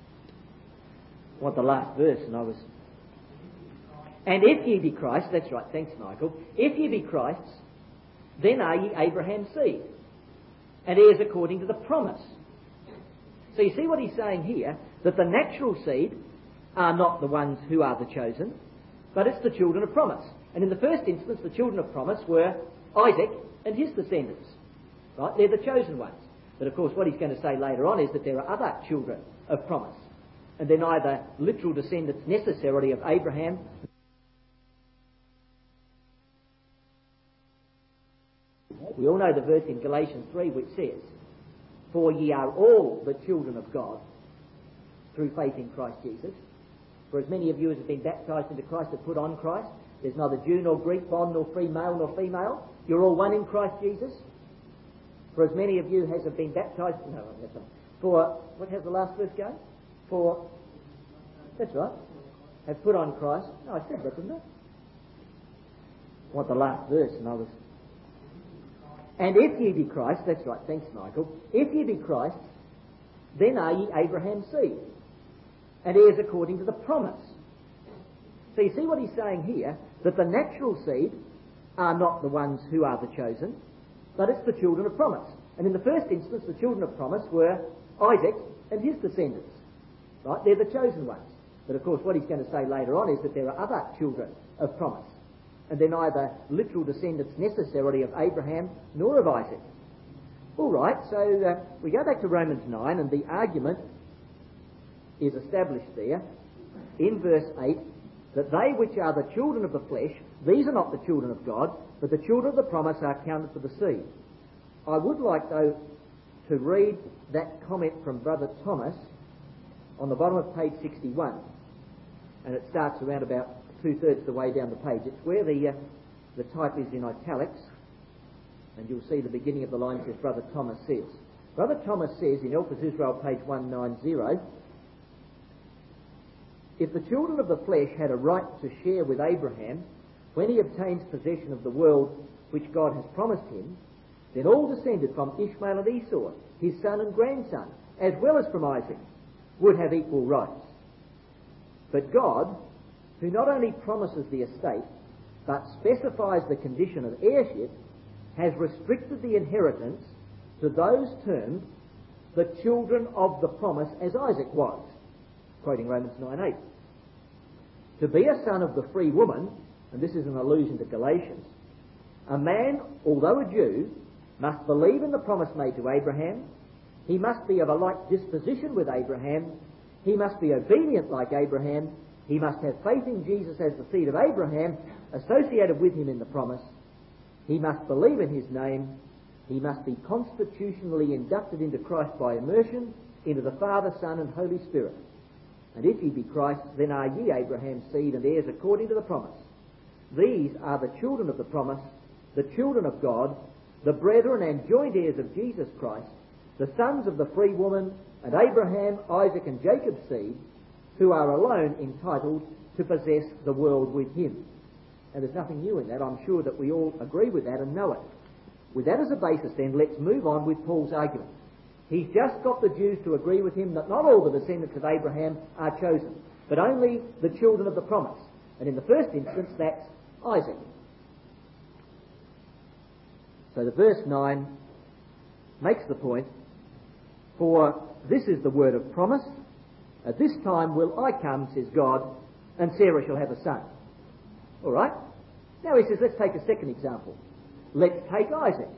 I want the last verse, and I was... "And if ye be Christ," that's right, thanks Michael, "if ye be Christ's, then are ye Abraham's seed, and heirs according to the promise." So you see what he's saying here, that the natural seed are not the ones who are the chosen, but it's the children of promise. And in the first instance, the children of promise were Isaac and his descendants. Right? They're the chosen ones. But of course what he's going to say later on is that there are other children of promise. And they're neither literal descendants necessarily of Abraham. We all know the verse in Galatians 3 which says, "For ye are all the children of God through faith in Christ Jesus. For as many of you as have been baptized into Christ have put on Christ. There's neither Jew nor Greek, bond nor free, male nor female. You're all one in Christ Jesus. For as many of you as have been baptized..." No, that's right. For, what has the last verse go? For, that's right, have put on Christ. No, I said that, didn't I? I want the last verse, and I was... "And if ye be Christ," that's right, thanks Michael, "if ye be Christ, then are ye Abraham's seed, and heirs according to the promise." So you see what he's saying here, that the natural seed are not the ones who are the chosen, but it's the children of promise. And in the first instance, the children of promise were Isaac and his descendants. Right? They're the chosen ones. But of course what he's going to say later on is that there are other children of promise. And they're neither literal descendants necessarily of Abraham nor of Isaac. All right, so we go back to Romans 9, and the argument is established there in verse 8, that they which are the children of the flesh, these are not the children of God, but the children of the promise are counted for the seed. I would like, though, to read that comment from Brother Thomas on the bottom of page 61, and it starts around about 2/3 of the way down the page. It's where the type is in italics, and you'll see the beginning of the line says, "Brother Thomas says." Brother Thomas says in Elpis Israel, page 190, "If the children of the flesh had a right to share with Abraham when he obtains possession of the world which God has promised him, then all descended from Ishmael and Esau, his son and grandson, as well as from Isaac, would have equal rights. But God, who not only promises the estate, but specifies the condition of heirship, has restricted the inheritance to those termed the children of the promise as Isaac was," quoting Romans 9:8. "To be a son of the free woman," and this is an allusion to Galatians, "a man, although a Jew, must believe in the promise made to Abraham. He must be of a like disposition with Abraham. He must be obedient like Abraham. He must have faith in Jesus as the seed of Abraham, associated with him in the promise. He must believe in his name. He must be constitutionally inducted into Christ by immersion, into the Father, Son, and Holy Spirit. And if ye be Christ, then are ye Abraham's seed and heirs according to the promise. These are the children of the promise, the children of God, the brethren and joint heirs of Jesus Christ, the sons of the free woman, and Abraham, Isaac, and Jacob's seed, who are alone entitled to possess the world with him." And there's nothing new in that. I'm sure that we all agree with that and know it. With that as a basis, then, let's move on with Paul's argument. He's just got the Jews to agree with him that not all the descendants of Abraham are chosen, but only the children of the promise. And in the first instance, that's Isaac. So the verse 9 makes the point, "For this is the word of promise. At this time will I come, says God, and Sarah shall have a son." All right? Now he says, let's take a second example. Let's take Isaac.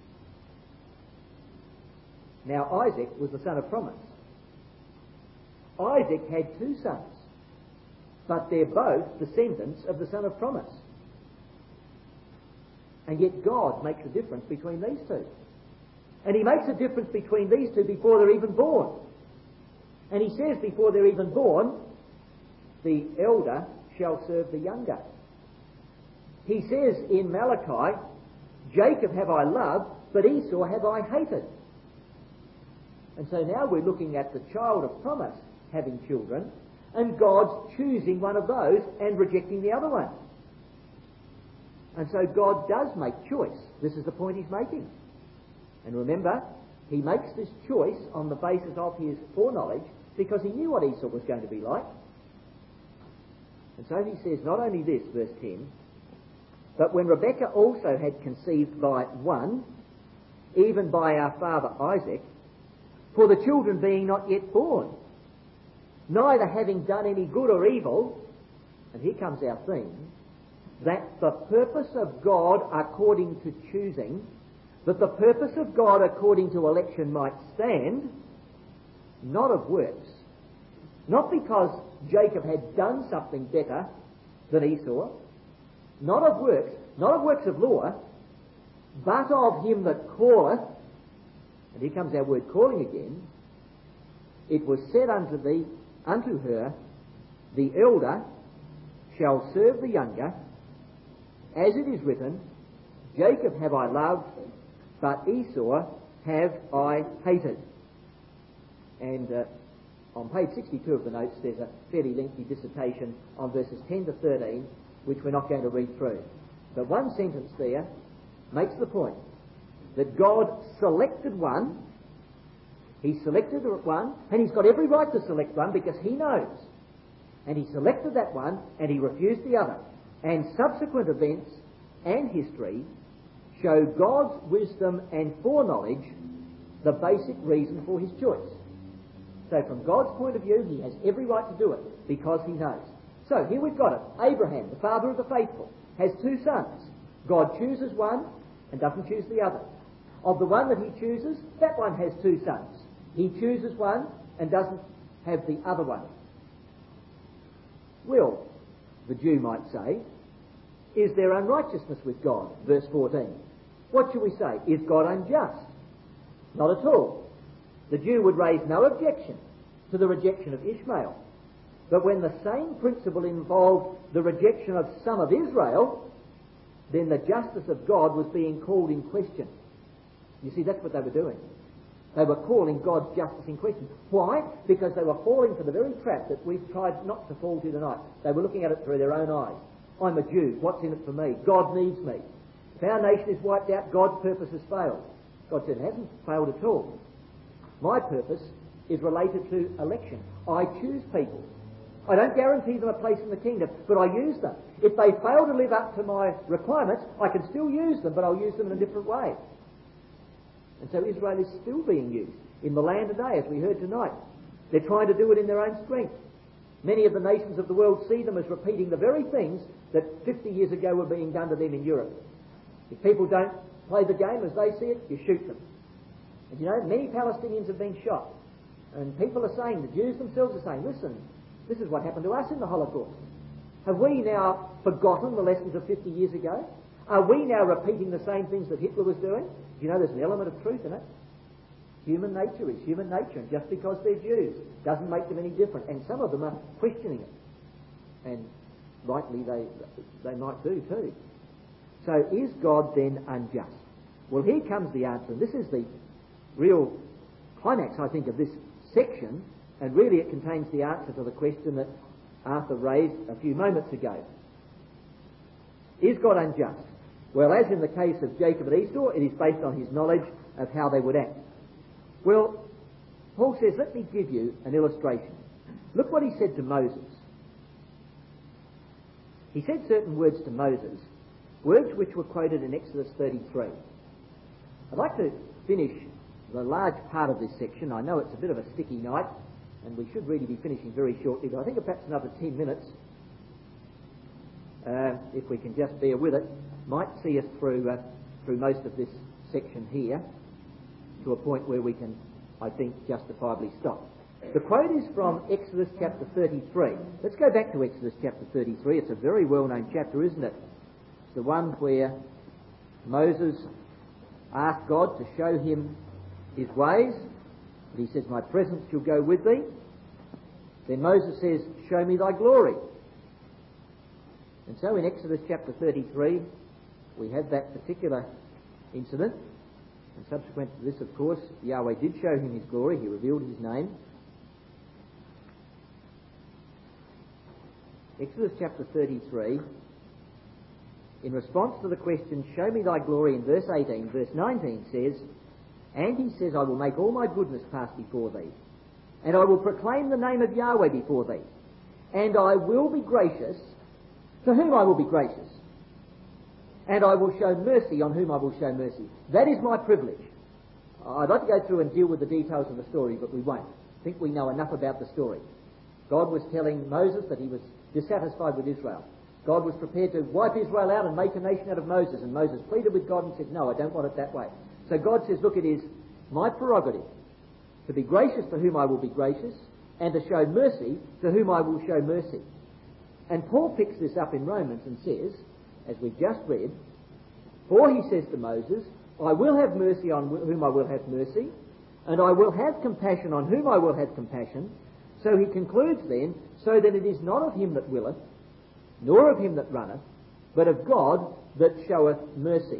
Now Isaac was the son of promise. Isaac had two sons. but they're both descendants of the son of promise. And yet God makes a difference between these two. And he makes a difference between these two before they're even born. And he says before they're even born, the elder shall serve the younger. He says in Malachi, Jacob have I loved, but Esau have I hated. And so now we're looking at the child of promise having children, and God's choosing one of those and rejecting the other one. And so God does make choice. This is the point he's making. And remember, he makes this choice on the basis of his foreknowledge because he knew what Esau was going to be like. And so he says not only this, verse 10, but when Rebekah also had conceived by one, even by our father Isaac, for the children being not yet born, neither having done any good or evil, and here comes our theme, that the purpose of God according to choosing, that the purpose of God according to election might stand, not of works, not because Jacob had done something better than Esau, not of works of law, but of him that calleth, and here comes our word calling again, it was said unto her, the elder shall serve the younger, as it is written, Jacob have I loved, but Esau have I hated. And on page 62 of the notes, there's a fairly lengthy dissertation on verses 10 to 13, which we're not going to read through. But one sentence there makes the point that God selected one. He selected one, and he's got every right to select one because he knows. And he selected that one, and he refused the other. And subsequent events and history show God's wisdom and foreknowledge the basic reason for his choice. So from God's point of view, he has every right to do it because he knows. So here we've got it. Abraham, the father of the faithful, has two sons. God chooses one and doesn't choose the other. Of the one that he chooses, that one has two sons. He chooses one and doesn't have the other one. Well, the Jew might say, is there unrighteousness with God? Verse 14. What should we say? Is God unjust? Not at all. The Jew would raise no objection to the rejection of Ishmael. But when the same principle involved the rejection of some of Israel, then the justice of God was being called in question. You see, that's what they were doing. They were calling God's justice in question. Why? Because they were falling for the very trap that we've tried not to fall to tonight. They were looking at it through their own eyes. I'm a Jew. What's in it for me? God needs me. If our nation is wiped out, God's purpose has failed. God said it hasn't failed at all. My purpose is related to election. I choose people. I don't guarantee them a place in the kingdom, but I use them. If they fail to live up to my requirements, I can still use them, but I'll use them in a different way. And so Israel is still being used in the land today, as we heard tonight. They're trying to do it in their own strength. Many of the nations of the world see them as repeating the very things that 50 years ago were being done to them in Europe. If people don't play the game as they see it, you shoot them. And you know, many Palestinians have been shot. And people are saying, the Jews themselves are saying, listen, this is what happened to us in the Holocaust. Have we now forgotten the lessons of 50 years ago? Are we now repeating the same things that Hitler was doing? Do you know there's an element of truth in it? Human nature is human nature, and just because they're Jews doesn't make them any different. And some of them are questioning it. And rightly they might do too. So is God then unjust? Well, here comes the answer. And this is the real climax, I think, of this section. And really it contains the answer to the question that Arthur raised a few moments ago. Is God unjust? Well, as in the case of Jacob and Esau, it is based on his knowledge of how they would act. Well, Paul says, let me give you an illustration. Look what he said to Moses. He said certain words to Moses, words which were quoted in Exodus 33. I'd like to finish the large part of this section. I know it's a bit of a sticky night, and we should really be finishing very shortly, but I think perhaps another 10 minutes, if we can just bear with it, might see us through most of this section here to a point where we can, I think, justifiably stop. The quote is from Exodus chapter 33. Let's go back to Exodus chapter 33. It's a very well-known chapter, isn't it? It's the one where Moses asked God to show him his ways. But he says, my presence shall go with thee. Then Moses says, show me thy glory. And so in Exodus chapter 33, we have that particular incident. And subsequent to this, of course, Yahweh did show him his glory. He revealed his name. Exodus chapter 33, in response to the question, show me thy glory, in verse 18, verse 19 says, and he says, I will make all my goodness pass before thee, and I will proclaim the name of Yahweh before thee, and I will be gracious to whom I will be gracious, and I will show mercy on whom I will show mercy. That is my privilege. I'd like to go through and deal with the details of the story, but we won't. I think we know enough about the story. God was telling Moses that he was dissatisfied with Israel. God was prepared to wipe Israel out and make a nation out of Moses, and Moses pleaded with God and said, no, I don't want it that way. So God says, look, it is my prerogative to be gracious to whom I will be gracious, and to show mercy to whom I will show mercy. And Paul picks this up in Romans and says, as we've just read, for he says to Moses, I will have mercy on whom I will have mercy, and I will have compassion on whom I will have compassion. So he concludes then, so that it is not of him that willeth, nor of him that runneth, but of God that showeth mercy.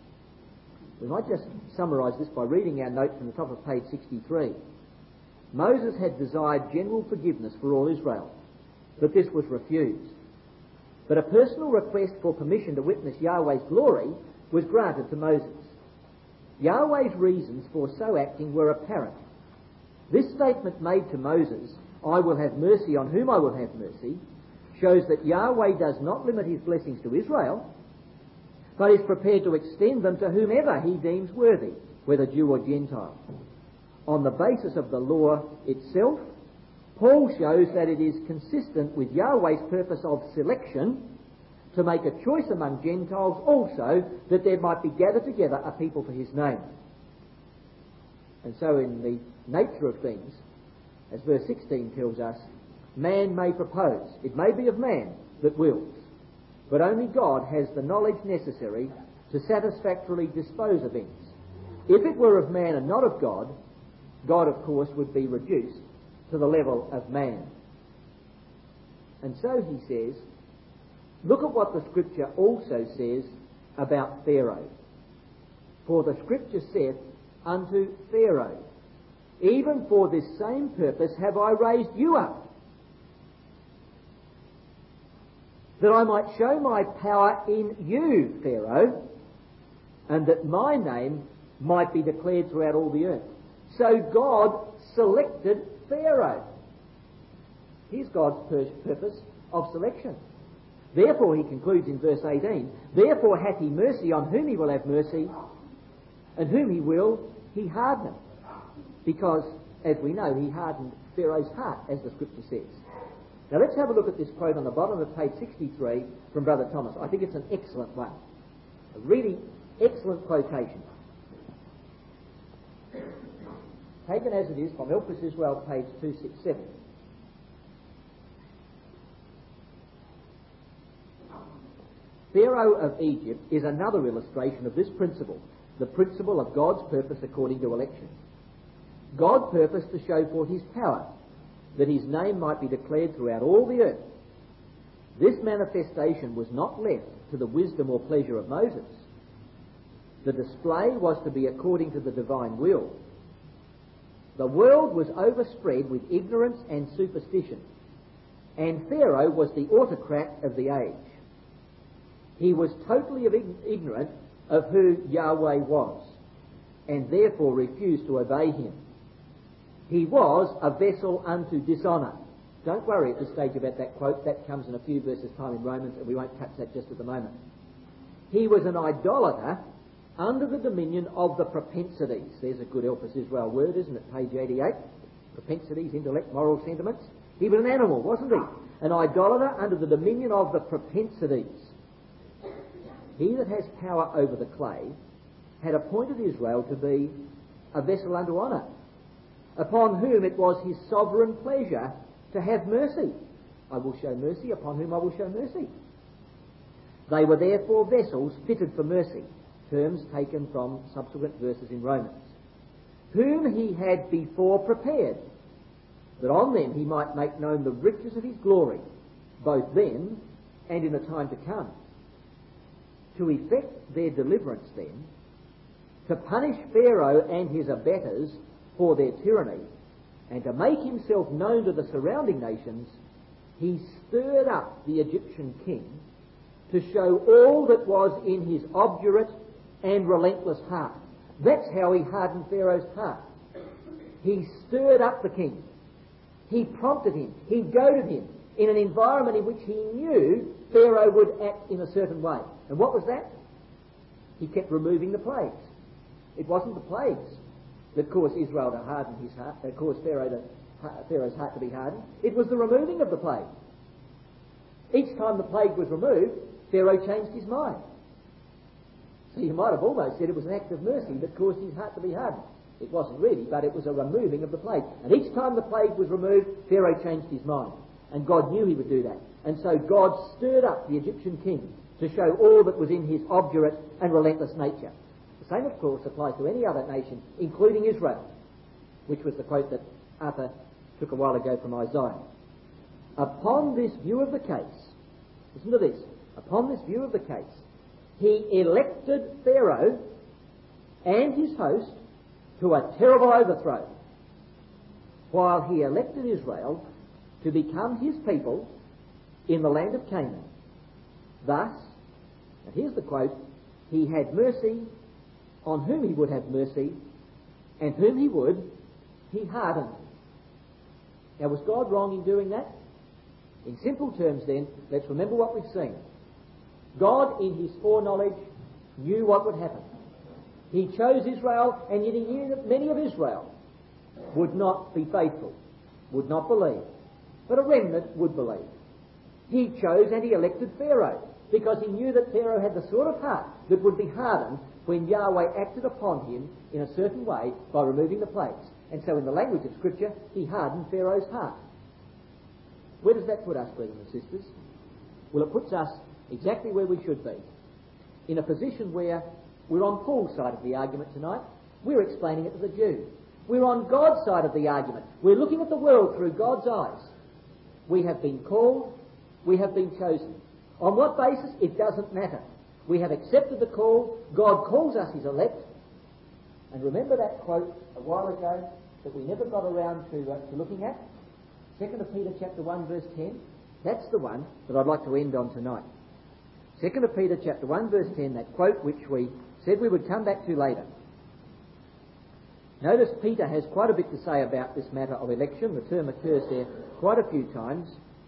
We might just summarise this by reading our note from the top of page 63. Moses had desired general forgiveness for all Israel, but this was refused. But a personal request for permission to witness Yahweh's glory was granted to Moses. Yahweh's reasons for so acting were apparent. This statement made to Moses, I will have mercy on whom I will have mercy, shows that Yahweh does not limit his blessings to Israel, but is prepared to extend them to whomever he deems worthy, whether Jew or Gentile. On the basis of the law itself, Paul shows that it is consistent with Yahweh's purpose of selection to make a choice among Gentiles also, that there might be gathered together a people for his name. And so in the nature of things, as verse 16 tells us, man may propose. It may be of man that wills, but only God has the knowledge necessary to satisfactorily dispose of things. If it were of man and not of God, God, of course, would be reduced to the level of man. And so he says, look at what the Scripture also says about Pharaoh. For the Scripture saith unto Pharaoh, even for this same purpose have I raised you up, that I might show my power in you, Pharaoh, and that my name might be declared throughout all the earth. So God selected Pharaoh. Here's God's purpose of selection. Therefore, he concludes in verse 18, therefore hath he mercy on whom he will have mercy, and whom he will, he hardeneth. Because, as we know, he hardened Pharaoh's heart, as the Scripture says. Now let's have a look at this quote on the bottom of page 63 from Brother Thomas. I think it's an excellent one. A really excellent quotation. Taken as it is from Elpis Israel, page 267. Pharaoh of Egypt is another illustration of this principle, the principle of God's purpose according to election. God purposed to show forth his power, that his name might be declared throughout all the earth. This manifestation was not left to the wisdom or pleasure of Moses. The display was to be according to the divine will. The world was overspread with ignorance and superstition, and Pharaoh was the autocrat of the age. He was totally ignorant of who Yahweh was, and therefore refused to obey him. He was a vessel unto dishonour. Don't worry at this stage about that quote. That comes in a few verses' time in Romans, and we won't touch that just at the moment. He was an idolater under the dominion of the propensities. There's a good Elpis Israel word, isn't it? Page 88. Propensities, intellect, moral sentiments. He was an animal, wasn't he? An idolater under the dominion of the propensities. He that has power over the clay had appointed Israel to be a vessel unto honour. upon whom it was his sovereign pleasure to have mercy. I will show mercy upon whom I will show mercy. They were therefore vessels fitted for mercy, terms taken from subsequent verses in Romans, whom he had before prepared, that on them he might make known the riches of his glory, both then and in the time to come. To effect their deliverance then, to punish Pharaoh and his abettors for their tyranny, and to make himself known to the surrounding nations, he stirred up the Egyptian king to show all that was in his obdurate and relentless heart. That's how he hardened Pharaoh's heart. He stirred up the king. He prompted him. He goaded him in an environment in which he knew Pharaoh would act in a certain way. And what was that? He kept removing the plagues. It wasn't the plagues that caused Israel to harden his heart, that caused Pharaoh's heart to be hardened. It was the removing of the plague. Each time the plague was removed, Pharaoh changed his mind. So you might have almost said it was an act of mercy that caused his heart to be hardened. It wasn't really, but it was a removing of the plague. And each time the plague was removed, Pharaoh changed his mind. And God knew he would do that. And so God stirred up the Egyptian king to show all that was in his obdurate and relentless nature. The same, of course, applies to any other nation, including Israel, which was the quote that Arthur took a while ago from Isaiah. Upon this view of the case, listen to this, upon this view of the case, he elected Pharaoh and his host to a terrible overthrow, while he elected Israel to become his people in the land of Canaan. Thus, and here's the quote, he had mercy on whom he would have mercy, and whom he would, he hardened. Now, was God wrong in doing that? In simple terms then, let's remember what we've seen. God, in his foreknowledge, knew what would happen. He chose Israel, and yet he knew that many of Israel would not be faithful, would not believe. But a remnant would believe. He chose and he elected Pharaoh, because he knew that Pharaoh had the sort of heart that would be hardened when Yahweh acted upon him in a certain way by removing the plagues. And so in the language of Scripture, he hardened Pharaoh's heart. Where does that put us, brothers and sisters? Well, it puts us exactly where we should be, in a position where we're on Paul's side of the argument tonight. We're explaining it to the Jew. We're on God's side of the argument. We're looking at the world through God's eyes. We have been called, we have been chosen. On what basis? It doesn't matter. We have accepted the call. God calls us his elect. And remember that quote a while ago that we never got around to looking at? 2 Peter chapter 1 verse 10. That's the one that I'd like to end on tonight. 2 Peter chapter 1 verse 10, that quote which we said we would come back to later. Notice Peter has quite a bit to say about this matter of election. The term occurs there quite a few times.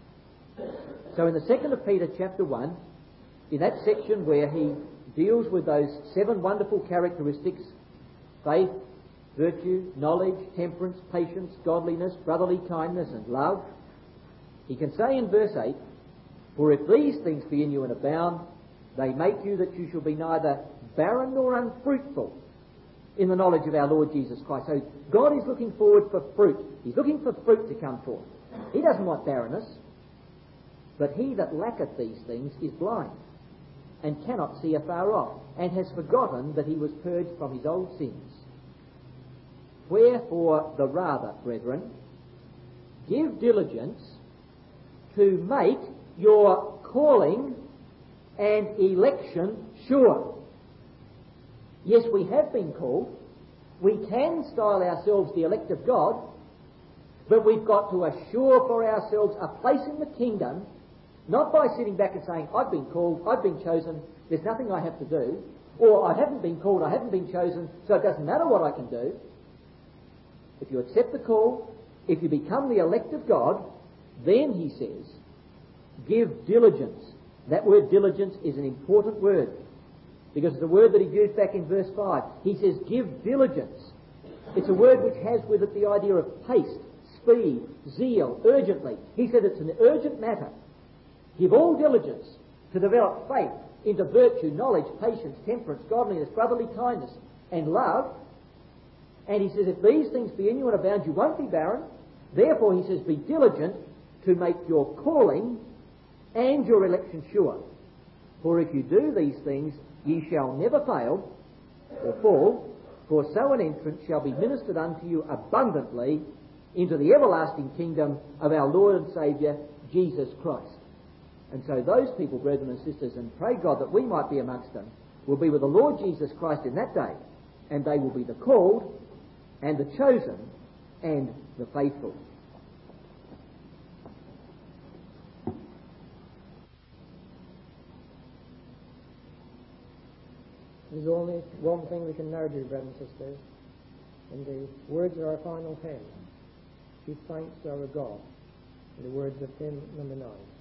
So in the 2nd Peter chapter 1, in that section where he deals with those 7 wonderful characteristics, faith, virtue, knowledge, temperance, patience, godliness, brotherly kindness and love, he can say in verse 8, for if these things be in you and abound, they make you that you shall be neither barren nor unfruitful in the knowledge of our Lord Jesus Christ. So God is looking forward for fruit. He's looking for fruit to come forth. He doesn't want barrenness. But he that lacketh these things is blind, and cannot see afar off, and has forgotten that he was purged from his old sins. Wherefore the rather, brethren, give diligence to make your calling and election sure. Yes, we have been called. We can style ourselves the elect of God, but we've got to assure for ourselves a place in the kingdom, not by sitting back and saying, I've been called, I've been chosen, there's nothing I have to do, or I haven't been called, I haven't been chosen, so it doesn't matter what I can do. If you accept the call, if you become the elect of God, then, he says, give diligence. That word diligence is an important word, because it's a word that he used back in verse 5. He says, give diligence. It's a word which has with it the idea of haste, speed, zeal, urgently. He said it's an urgent matter. Give all diligence to develop faith into virtue, knowledge, patience, temperance, godliness, brotherly kindness, and love. And he says, if these things be in you and abound, you won't be barren. Therefore, he says, be diligent to make your calling and your election sure. For if you do these things, ye shall never fail or fall, for so an entrance shall be ministered unto you abundantly into the everlasting kingdom of our Lord and Saviour, Jesus Christ. And so those people, brethren and sisters, and pray God that we might be amongst them, will be with the Lord Jesus Christ in that day, and they will be the called and the chosen and the faithful. There's only one thing we can now do, brothers and sisters, and the words of our final hymn, give thanks to our God, in the words of hymn number 9.